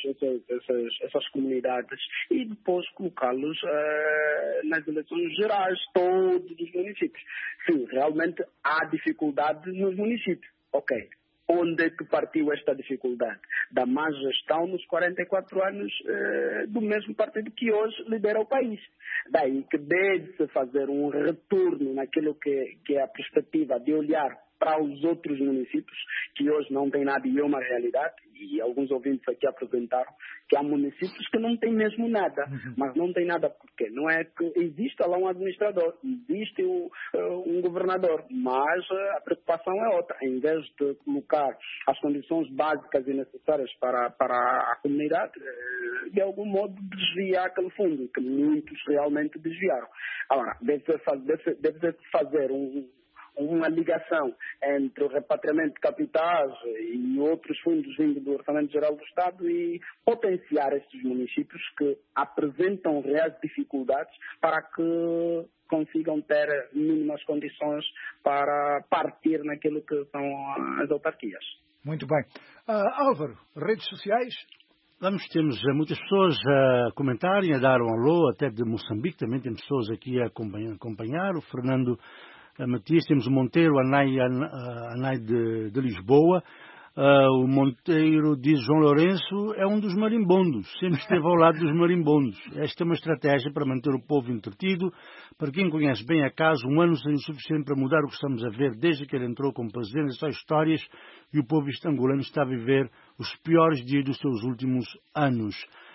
essas comunidades e depois colocá-los nas eleições gerais, todos os municípios. Sim, realmente há dificuldade nos municípios. Ok. Onde é que partiu esta dificuldade? Da má gestão nos 44 anos do mesmo partido que hoje lidera o país. Daí que deve-se fazer um retorno naquilo que é a perspectiva de olhar para os outros municípios, que hoje não têm nada e é uma realidade, e alguns ouvintes aqui apresentaram que há municípios que não têm mesmo nada, mas não têm nada porque não é que existe lá um administrador, existe um governador, mas a preocupação é outra. Em vez de colocar as condições básicas e necessárias para a comunidade, de algum modo desviar aquele fundo, que muitos realmente desviaram. Agora, deve fazer uma ligação entre o repatriamento de capitais e outros fundos vindo do Orçamento Geral do Estado e potenciar estes municípios que apresentam reais dificuldades para que consigam ter mínimas condições para partir naquilo que são as autarquias. Muito bem. Álvaro, redes sociais? Temos muitas pessoas a comentarem, a dar um alô, até de Moçambique, também tem pessoas aqui a acompanhar, o Fernando Matias, temos o Monteiro, a Anai de Lisboa, o Monteiro diz João Lourenço é um dos marimbondos, sempre esteve ao lado dos marimbondos. Esta é uma estratégia para manter o povo entretido. Para quem conhece bem a casa, um ano seria o suficiente para mudar o que estamos a ver desde que ele entrou como presidente, só histórias, e o povo angolano está a viver os piores dias dos seus últimos anos.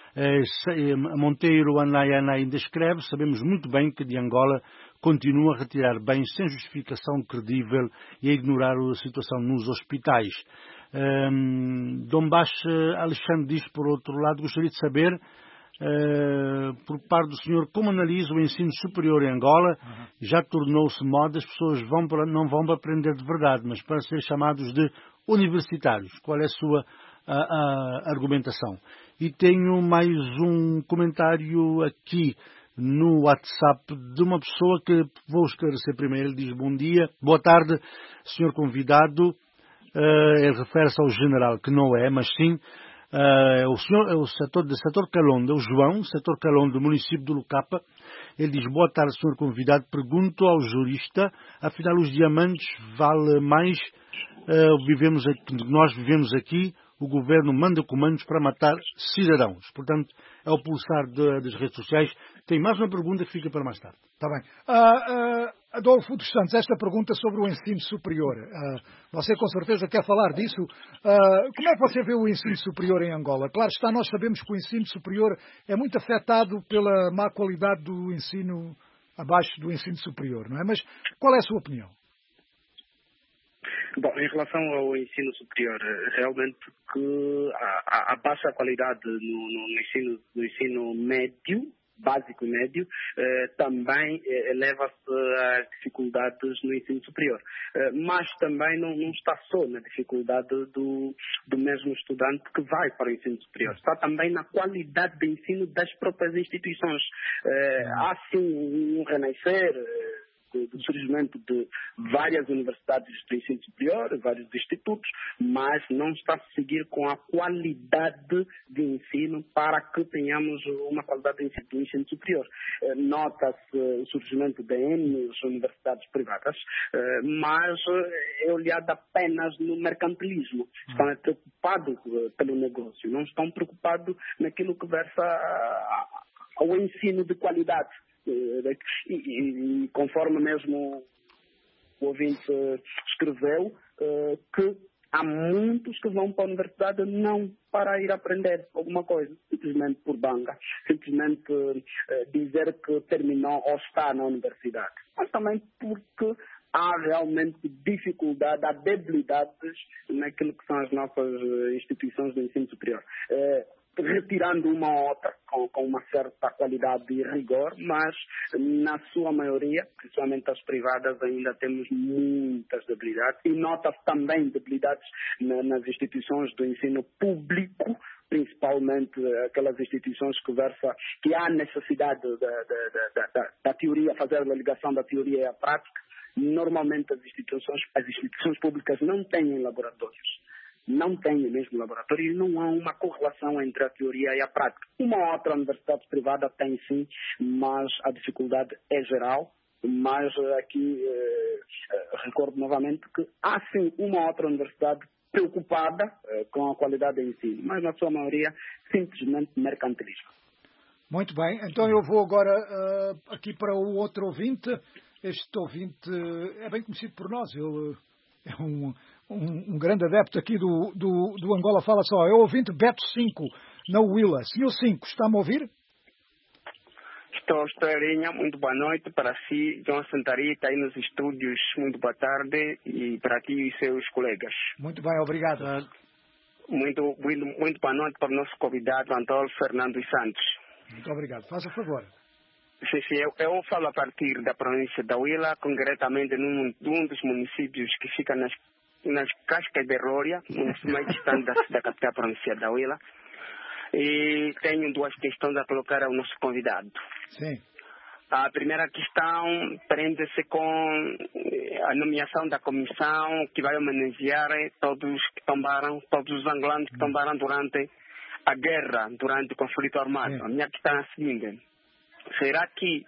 Monteiro Anai ainda escreve, sabemos muito bem que de Angola continua a retirar bens sem justificação credível e a ignorar a situação nos hospitais. Dom Baixo Alexandre diz, por outro lado, gostaria de saber, por parte do senhor, como analisa o ensino superior em Angola. Já tornou-se moda, as pessoas não vão para aprender de verdade, mas para ser chamados de universitários. Qual é a sua argumentação? E tenho mais um comentário aqui no WhatsApp de uma pessoa que vou esclarecer primeiro. Ele diz: bom dia, boa tarde, senhor convidado. Ele refere-se ao general, que não é, mas sim, é o setor Calondo, é o João, setor Calondo, do município do Lucapa. Ele diz: boa tarde, senhor convidado. Pergunto ao jurista, afinal os diamantes vale mais, nós vivemos aqui, o governo manda comandos para matar cidadãos. Portanto, é o pulsar das redes sociais Tem mais uma pergunta que fica para mais tarde. Está bem. Adolfo dos Santos, esta pergunta sobre o ensino superior. Você com certeza quer falar disso. Como é que você vê o ensino superior em Angola? Claro está, nós sabemos que o ensino superior é muito afetado pela má qualidade do ensino abaixo do ensino superior, não é? Mas qual é a sua opinião? Bom, em relação ao ensino superior, realmente que a baixa qualidade no ensino médio, básico e médio, também eleva-se a dificuldades no ensino superior. Mas também não está só na dificuldade do mesmo estudante que vai para o ensino superior. Está também na qualidade de ensino das próprias instituições. Há sim um renascer do surgimento de várias universidades de ensino superior, vários institutos, mas não está a seguir com a qualidade de ensino para que tenhamos uma qualidade de ensino superior. Nota-se o surgimento de universidades privadas, mas é olhado apenas no mercantilismo. Estão preocupados pelo negócio, não estão preocupados naquilo que versa ao ensino de qualidade. E conforme mesmo o ouvinte escreveu, que há muitos que vão para a universidade não para ir aprender alguma coisa, simplesmente por banga, simplesmente dizer que terminou ou está na universidade, mas também porque há realmente dificuldade, há debilidades naquilo que são as nossas instituições de ensino superior. Retirando uma ou outra com uma certa qualidade e rigor, mas na sua maioria, principalmente as privadas, ainda temos muitas debilidades e nota-se também debilidades nas instituições do ensino público, principalmente aquelas instituições que há necessidade da teoria, fazer a ligação da teoria e a prática. Normalmente as instituições públicas não têm laboratórios. Não tem mesmo laboratório e não há uma correlação entre a teoria e a prática. Uma outra universidade privada tem sim, mas a dificuldade é geral. Mas aqui recordo novamente que há sim uma outra universidade preocupada com a qualidade do ensino, mas na sua maioria simplesmente mercantilismo. Muito bem, então eu vou agora aqui para o outro ouvinte. Este ouvinte é bem conhecido por nós, ele é um grande adepto aqui do Angola Fala Só. É o ouvinte Beto 5, na Willa. Senhor 5, está-me a ouvir? Estou, Erinha. Muito boa noite para si, João Santarita, aí nos estúdios. Muito boa tarde e para ti e seus colegas. Muito bem, obrigado. Muito boa noite para o nosso convidado, Antônio Fernando dos Santos. Muito obrigado. Faça favor. Sim, eu falo a partir da província da Huila, concretamente num dos municípios que fica nas Cascas de Rória, município mais distante da capital provincial da Huila. E tenho duas questões a colocar ao nosso convidado. Sim. A primeira questão prende-se com a nomeação da comissão que vai homenagear todos os angolanos que tombaram durante a guerra, durante o conflito armado. Sim. A minha questão é a seguinte: será que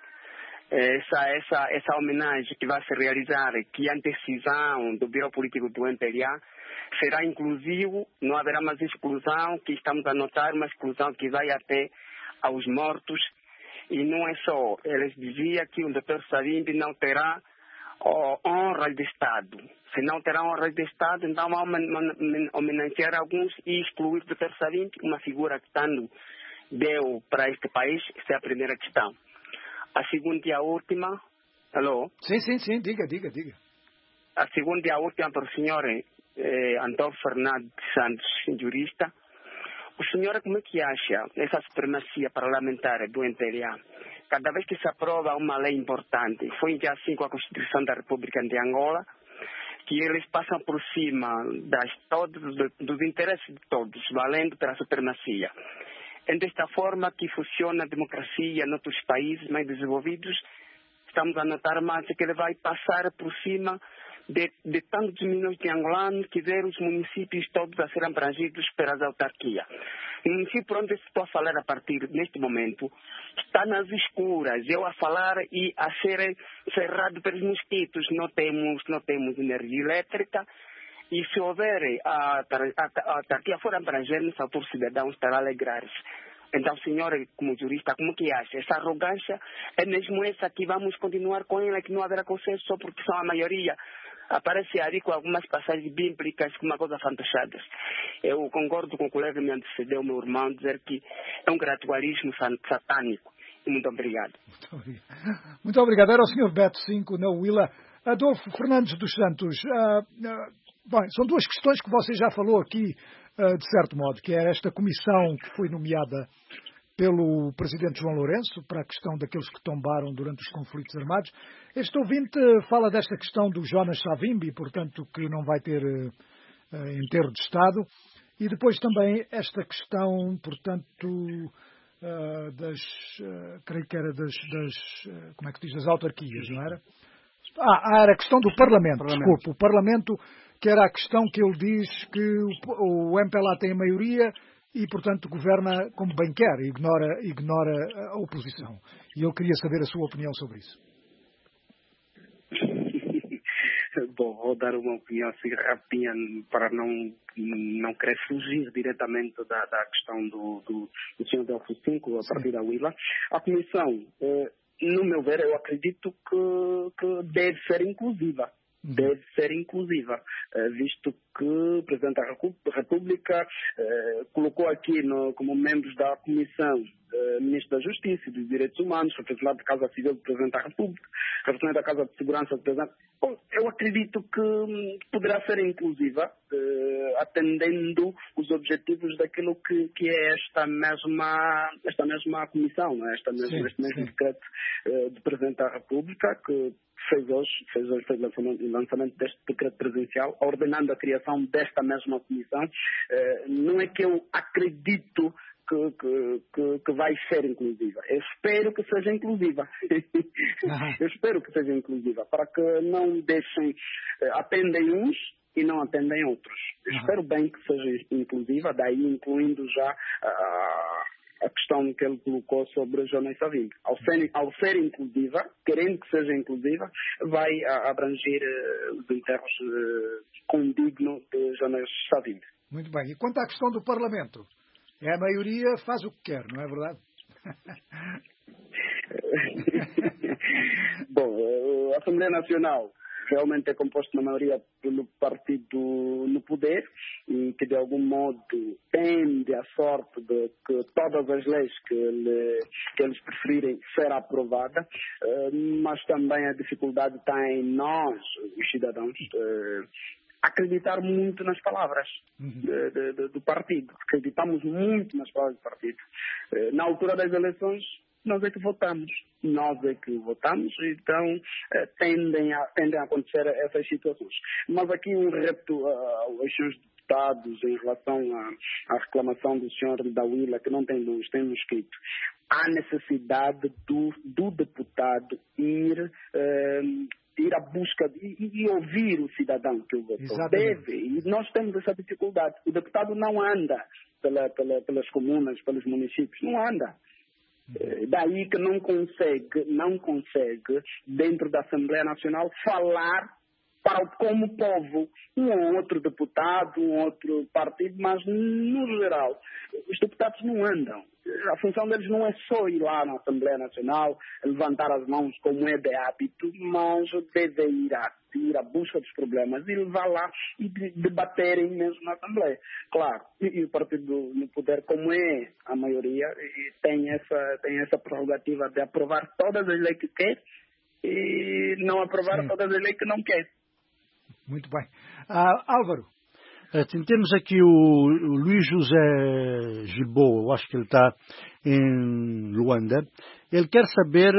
essa homenagem que vai se realizar, que é a decisão do Biro Político do MPLA, será inclusivo? Não haverá mais exclusão, que estamos a notar uma exclusão que vai até aos mortos? E não é só, eles diziam que o Dr. Savimbi não terá honras de Estado. Se não terá honras de Estado, então vamos homenagear alguns e excluir o Dr. Savimbi, uma figura que tanto deu para este país. Essa é a primeira questão. A segunda e a última... Alô? Sim, diga. A segunda e a última para o senhor Antônio Fernando Santos, jurista. O senhor como é que acha essa supremacia parlamentar do MPLA? Cada vez que se aprova uma lei importante, foi já assim com a Constituição da República de Angola, que eles passam por cima dos interesses de todos, valendo pela supremacia. É desta forma que funciona a democracia em outros países mais desenvolvidos. Estamos a notar mais que ele vai passar por cima de tantos milhões de angolanos que ver os municípios todos a serem abrangidos pelas autarquias. O município onde estou a falar a partir neste momento está nas escuras. Eu a falar e a ser cerrado pelos mosquitos. Não temos energia elétrica. E se houver a autarquia for abranger, nessa altura o cidadão estará a alegrar-se. Então, senhor, como jurista, como que acha? Essa arrogância é mesmo essa que vamos continuar com ela, que não haverá consenso só porque são a maioria? Aparece ali com algumas passagens bíblicas, com uma coisa fantochada. Eu concordo com o colega que me antecedeu, meu irmão, dizer que é um gradualismo satânico. Muito obrigado. Muito obrigado. Era o Sr. Beto 5 na Willa. Adolfo Fernandes dos Santos. Bem, são duas questões que você já falou aqui, de certo modo, que é esta comissão que foi nomeada pelo Presidente João Lourenço para a questão daqueles que tombaram durante os conflitos armados. Este ouvinte fala desta questão do Jonas Savimbi, portanto, que não vai ter enterro de Estado. E depois também esta questão, portanto, creio que era como é que diz, das autarquias, não era? Era a questão do Parlamento, desculpe, o Parlamento, que era a questão que ele diz que o MPLA tem a maioria e, portanto, governa como bem quer, ignora a oposição. E eu queria saber a sua opinião sobre isso. Bom, vou dar uma opinião assim, para não querer fugir diretamente da questão do Sr. Delfo 5, a partir da Willa. A comissão, no meu ver, eu acredito que deve ser inclusiva. Deve ser inclusiva, visto que o Presidente da República colocou aqui como membros da Comissão Ministro da Justiça e dos Direitos Humanos, representante da Casa Civil do Presidente da República, representante da Casa de Segurança do Presidente. Bom, eu acredito que poderá ser inclusiva, atendendo os objetivos daquilo que é esta mesma comissão, não é? Este mesmo decreto do Presidente da República, que fez hoje o lançamento deste decreto presidencial, ordenando a criação desta mesma comissão. Não é que eu acredito que vai ser inclusiva. Eu espero que seja inclusiva. Eu espero que seja inclusiva, para que não deixem, atendem uns e não atendem outros. Eu espero bem que seja inclusiva, daí incluindo já a questão que ele colocou sobre o Jonas Savimbi. Ao ser inclusiva, querendo que seja inclusiva, vai abranger os enterros condigno de Jonas Savimbi. Muito bem. E quanto à questão do Parlamento? A maioria faz o que quer, não é verdade? Bom, a Assembleia Nacional realmente é composta na maioria pelo partido no poder e que de algum modo tende a sorte de que todas as leis que eles preferirem serão aprovadas, mas também a dificuldade está em nós, os cidadãos, acreditar muito nas palavras do partido. Acreditamos muito nas palavras do partido. Na altura das eleições, nós é que votamos. Então tendem a acontecer essas situações. Mas aqui um reto aos seus deputados em relação à reclamação do senhor da Willa, que não tem luz, tem um escrito. Há necessidade do deputado ir à busca e ouvir o cidadão que o votou. Exatamente. Deve, e nós temos essa dificuldade. O deputado não anda pelas comunas, pelos municípios, não anda. Daí que não consegue, dentro da Assembleia Nacional, falar como povo, um ou outro deputado, um outro partido, mas no geral, os deputados não andam. A função deles não é só ir lá na Assembleia Nacional, levantar as mãos como é de hábito, mas deve ir à busca dos problemas e levar lá e debaterem mesmo na Assembleia. Claro, e o partido no poder, como é a maioria, tem essa prerrogativa de aprovar todas as leis que quer e não aprovar todas as leis que não quer. Muito bem. Álvaro. Temos aqui o Luís José Gibou, eu acho que ele está em Luanda. Ele quer saber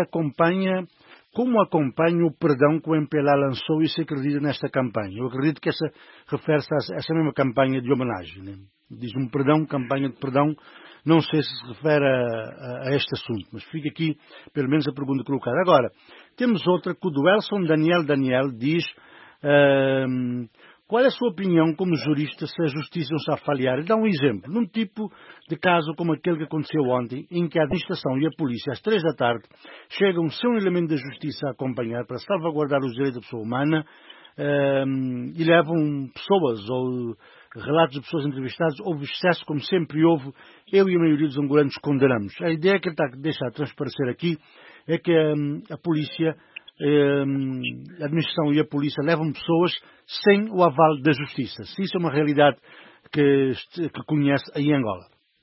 como acompanha o perdão que o MPLA lançou e se acredita nesta campanha. Eu acredito que essa refere-se a essa mesma campanha de homenagem, né? Diz campanha de perdão, não sei se refere a este assunto, mas fica aqui pelo menos a pergunta colocada. Agora, temos outra que o do Elson Daniel diz... qual é a sua opinião como jurista se a justiça não sabe falhar? Ele dá um exemplo. Num tipo de caso como aquele que aconteceu ontem, em que a administração e a polícia, às 3 da tarde, chegam sem um elemento da justiça a acompanhar para salvaguardar os direitos da pessoa humana e levam pessoas ou relatos de pessoas entrevistadas, houve excesso, como sempre houve, eu e a maioria dos angolanos condenamos. A ideia que ele deixa a transparecer aqui é que a polícia, a administração e a polícia levam pessoas sem o aval da justiça. Se isso é uma realidade que conhece aí em Angola.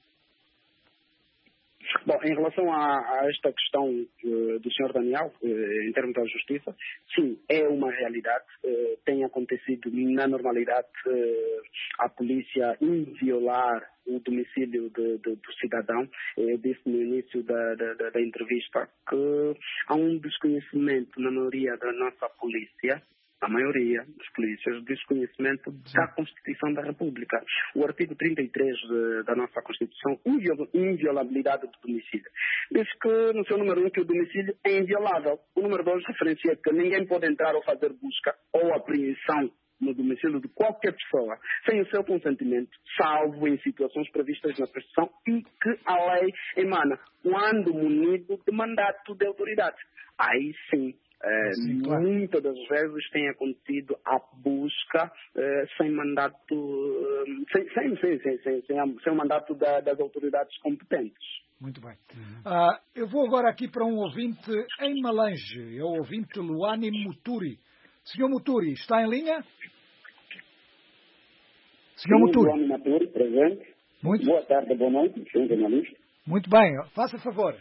Bom, em relação a esta questão do Sr. Daniel, em termos da justiça, sim, é uma realidade. Tem acontecido na normalidade a polícia inviolar o domicílio do cidadão. Eu disse no início da entrevista que há um desconhecimento na maioria da nossa polícia, a maioria dos polícias, desconhecimento da Constituição da República. O artigo 33 da nossa Constituição, inviolabilidade do domicílio. Diz que, no seu número 1, que o domicílio é inviolável. O número 2 referencia que ninguém pode entrar ou fazer busca ou apreensão no domicílio de qualquer pessoa sem o seu consentimento, salvo em situações previstas na Constituição e que a lei emana quando munido de mandato de autoridade. Aí sim, sim, claro. Muitas das vezes tem acontecido a busca sem mandato, sem o mandato das autoridades competentes. Muito bem. Eu vou agora aqui para um ouvinte em Malange, é o ouvinte Luani Muturi. Senhor Muturi, está em linha? Senhor Muturi. Luani Muturi, presente. Muito. Boa tarde, boa noite, senhor jornalista. Muito bem, faça favor.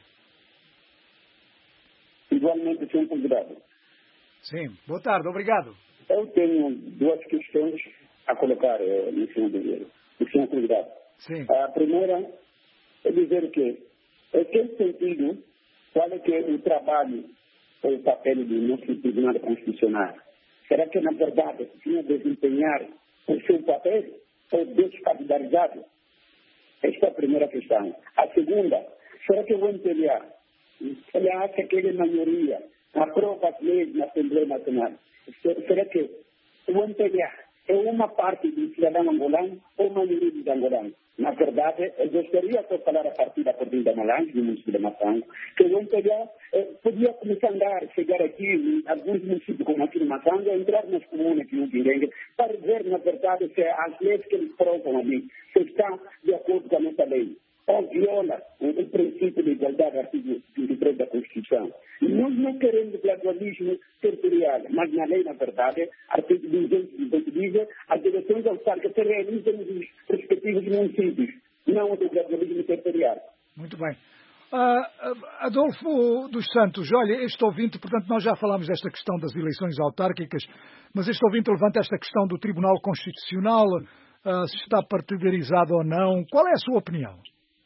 Igualmente, senhor convidado. Sim, boa tarde, obrigado. Eu tenho duas questões a colocar no senhor convidado. Sim. A primeira é dizer que, em que sentido, qual é que é o trabalho ou o papel do nosso Tribunal Constitucional? Será que, na verdade, tinha de desempenhar o seu papel ou descapitalizado? Esta é a primeira questão. A segunda, será que o MPLA, ele acha que ele é maioria, aprova as leis na Assembleia Nacional? Será que o MPLA é uma parte do cidadão angolano ou maioria dos angolanos? Na verdade, eu gostaria de falar a partir da província de Malange, do município de Matango, que o MPLA podia começar a andar, chegar aqui em alguns municípios como aqui no Matango, entrar nas comunas aqui no Quindengue, para ver, na verdade, se as leis que eles provam ali se estão de acordo com a nossa lei. Ou viola o princípio de igualdade, artigo 23 da Constituição. Nós não queremos gradualismo territorial, mas na lei, na verdade, artigo 220 diz as direções autárquicas se realizam nos respectivos municípios, não o gradualismo territorial. Muito bem. Adolfo dos Santos, olha, este ouvinte, portanto, nós já falámos desta questão das eleições autárquicas, mas este ouvinte levanta esta questão do Tribunal Constitucional, se está partidarizado ou não. Qual é a sua opinião?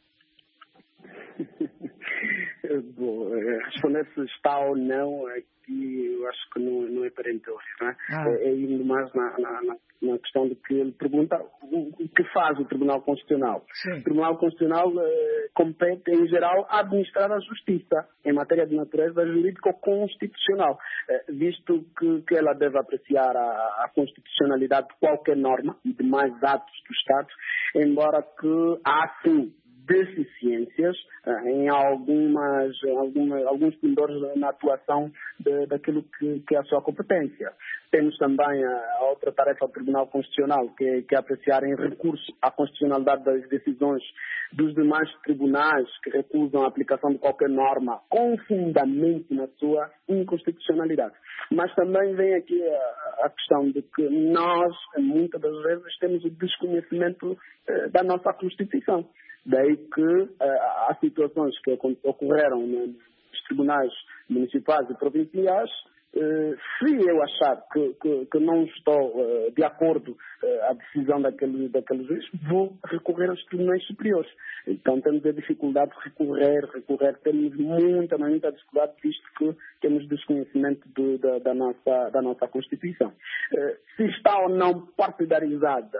Bom, responder se está ou não aqui eu acho que não é perentório, não é? É indo mais na questão de que ele pergunta o que faz o Tribunal Constitucional. Sim. O Tribunal Constitucional compete, em geral, a administrar a justiça em matéria de natureza jurídico-constitucional, visto que ela deve apreciar a constitucionalidade de qualquer norma e demais atos do Estado, embora que há, sim, deficiências em alguns pendores na atuação daquilo que é a sua competência. Temos também a outra tarefa do Tribunal Constitucional, que é apreciar em recurso a constitucionalidade das decisões dos demais tribunais que recusam a aplicação de qualquer norma com fundamento na sua inconstitucionalidade. Mas também vem aqui a questão de que nós, muitas das vezes, temos o desconhecimento da nossa Constituição. Daí que há situações que ocorreram nos tribunais municipais e provinciais. Se eu achar que não estou de acordo a decisão daquele juiz, vou recorrer aos tribunais superiores. Então temos a dificuldade de recorrer, temos muita dificuldade, visto que temos desconhecimento da nossa Constituição. Se está ou não partidarizada,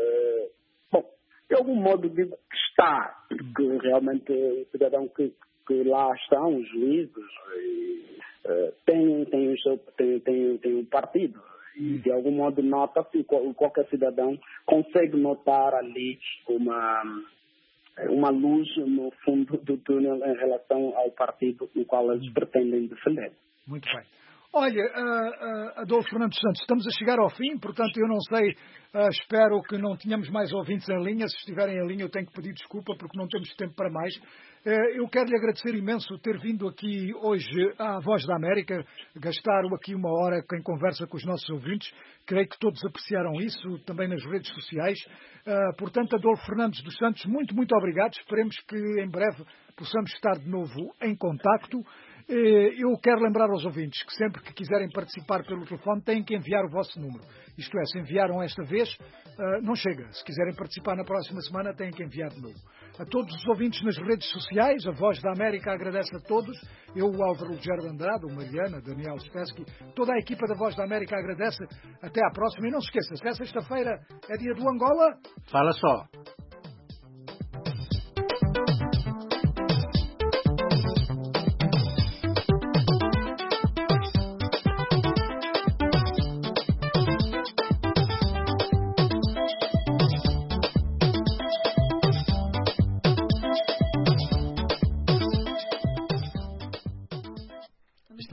de algum modo digo que está, porque realmente o cidadão que lá estão, os juízes, tem um partido. E de algum modo nota-se, qualquer cidadão consegue notar ali uma luz no fundo do túnel em relação ao partido no qual eles pretendem defender. Muito bem. Olha, Adolfo Fernandes Santos, estamos a chegar ao fim, portanto eu não sei, espero que não tenhamos mais ouvintes em linha. Se estiverem em linha eu tenho que pedir desculpa porque não temos tempo para mais. Eu quero lhe agradecer imenso ter vindo aqui hoje à Voz da América, gastaram aqui uma hora em conversa com os nossos ouvintes. Creio que todos apreciaram isso, também nas redes sociais. Portanto, Adolfo Fernandes dos Santos, muito, muito obrigado. Esperemos que em breve possamos estar de novo em contacto. Eu quero lembrar aos ouvintes que sempre que quiserem participar pelo telefone têm que enviar o vosso número. Isto é, se enviaram esta vez, não chega. Se quiserem participar na próxima semana, têm que enviar de novo. A todos os ouvintes nas redes sociais, a Voz da América agradece a todos. Eu, o Álvaro Lugero de Andrade, o Mariana, Daniel Spesky, toda a equipa da Voz da América agradece. Até à próxima. E não se esqueça, se é sexta-feira é dia do Angola. Fala só.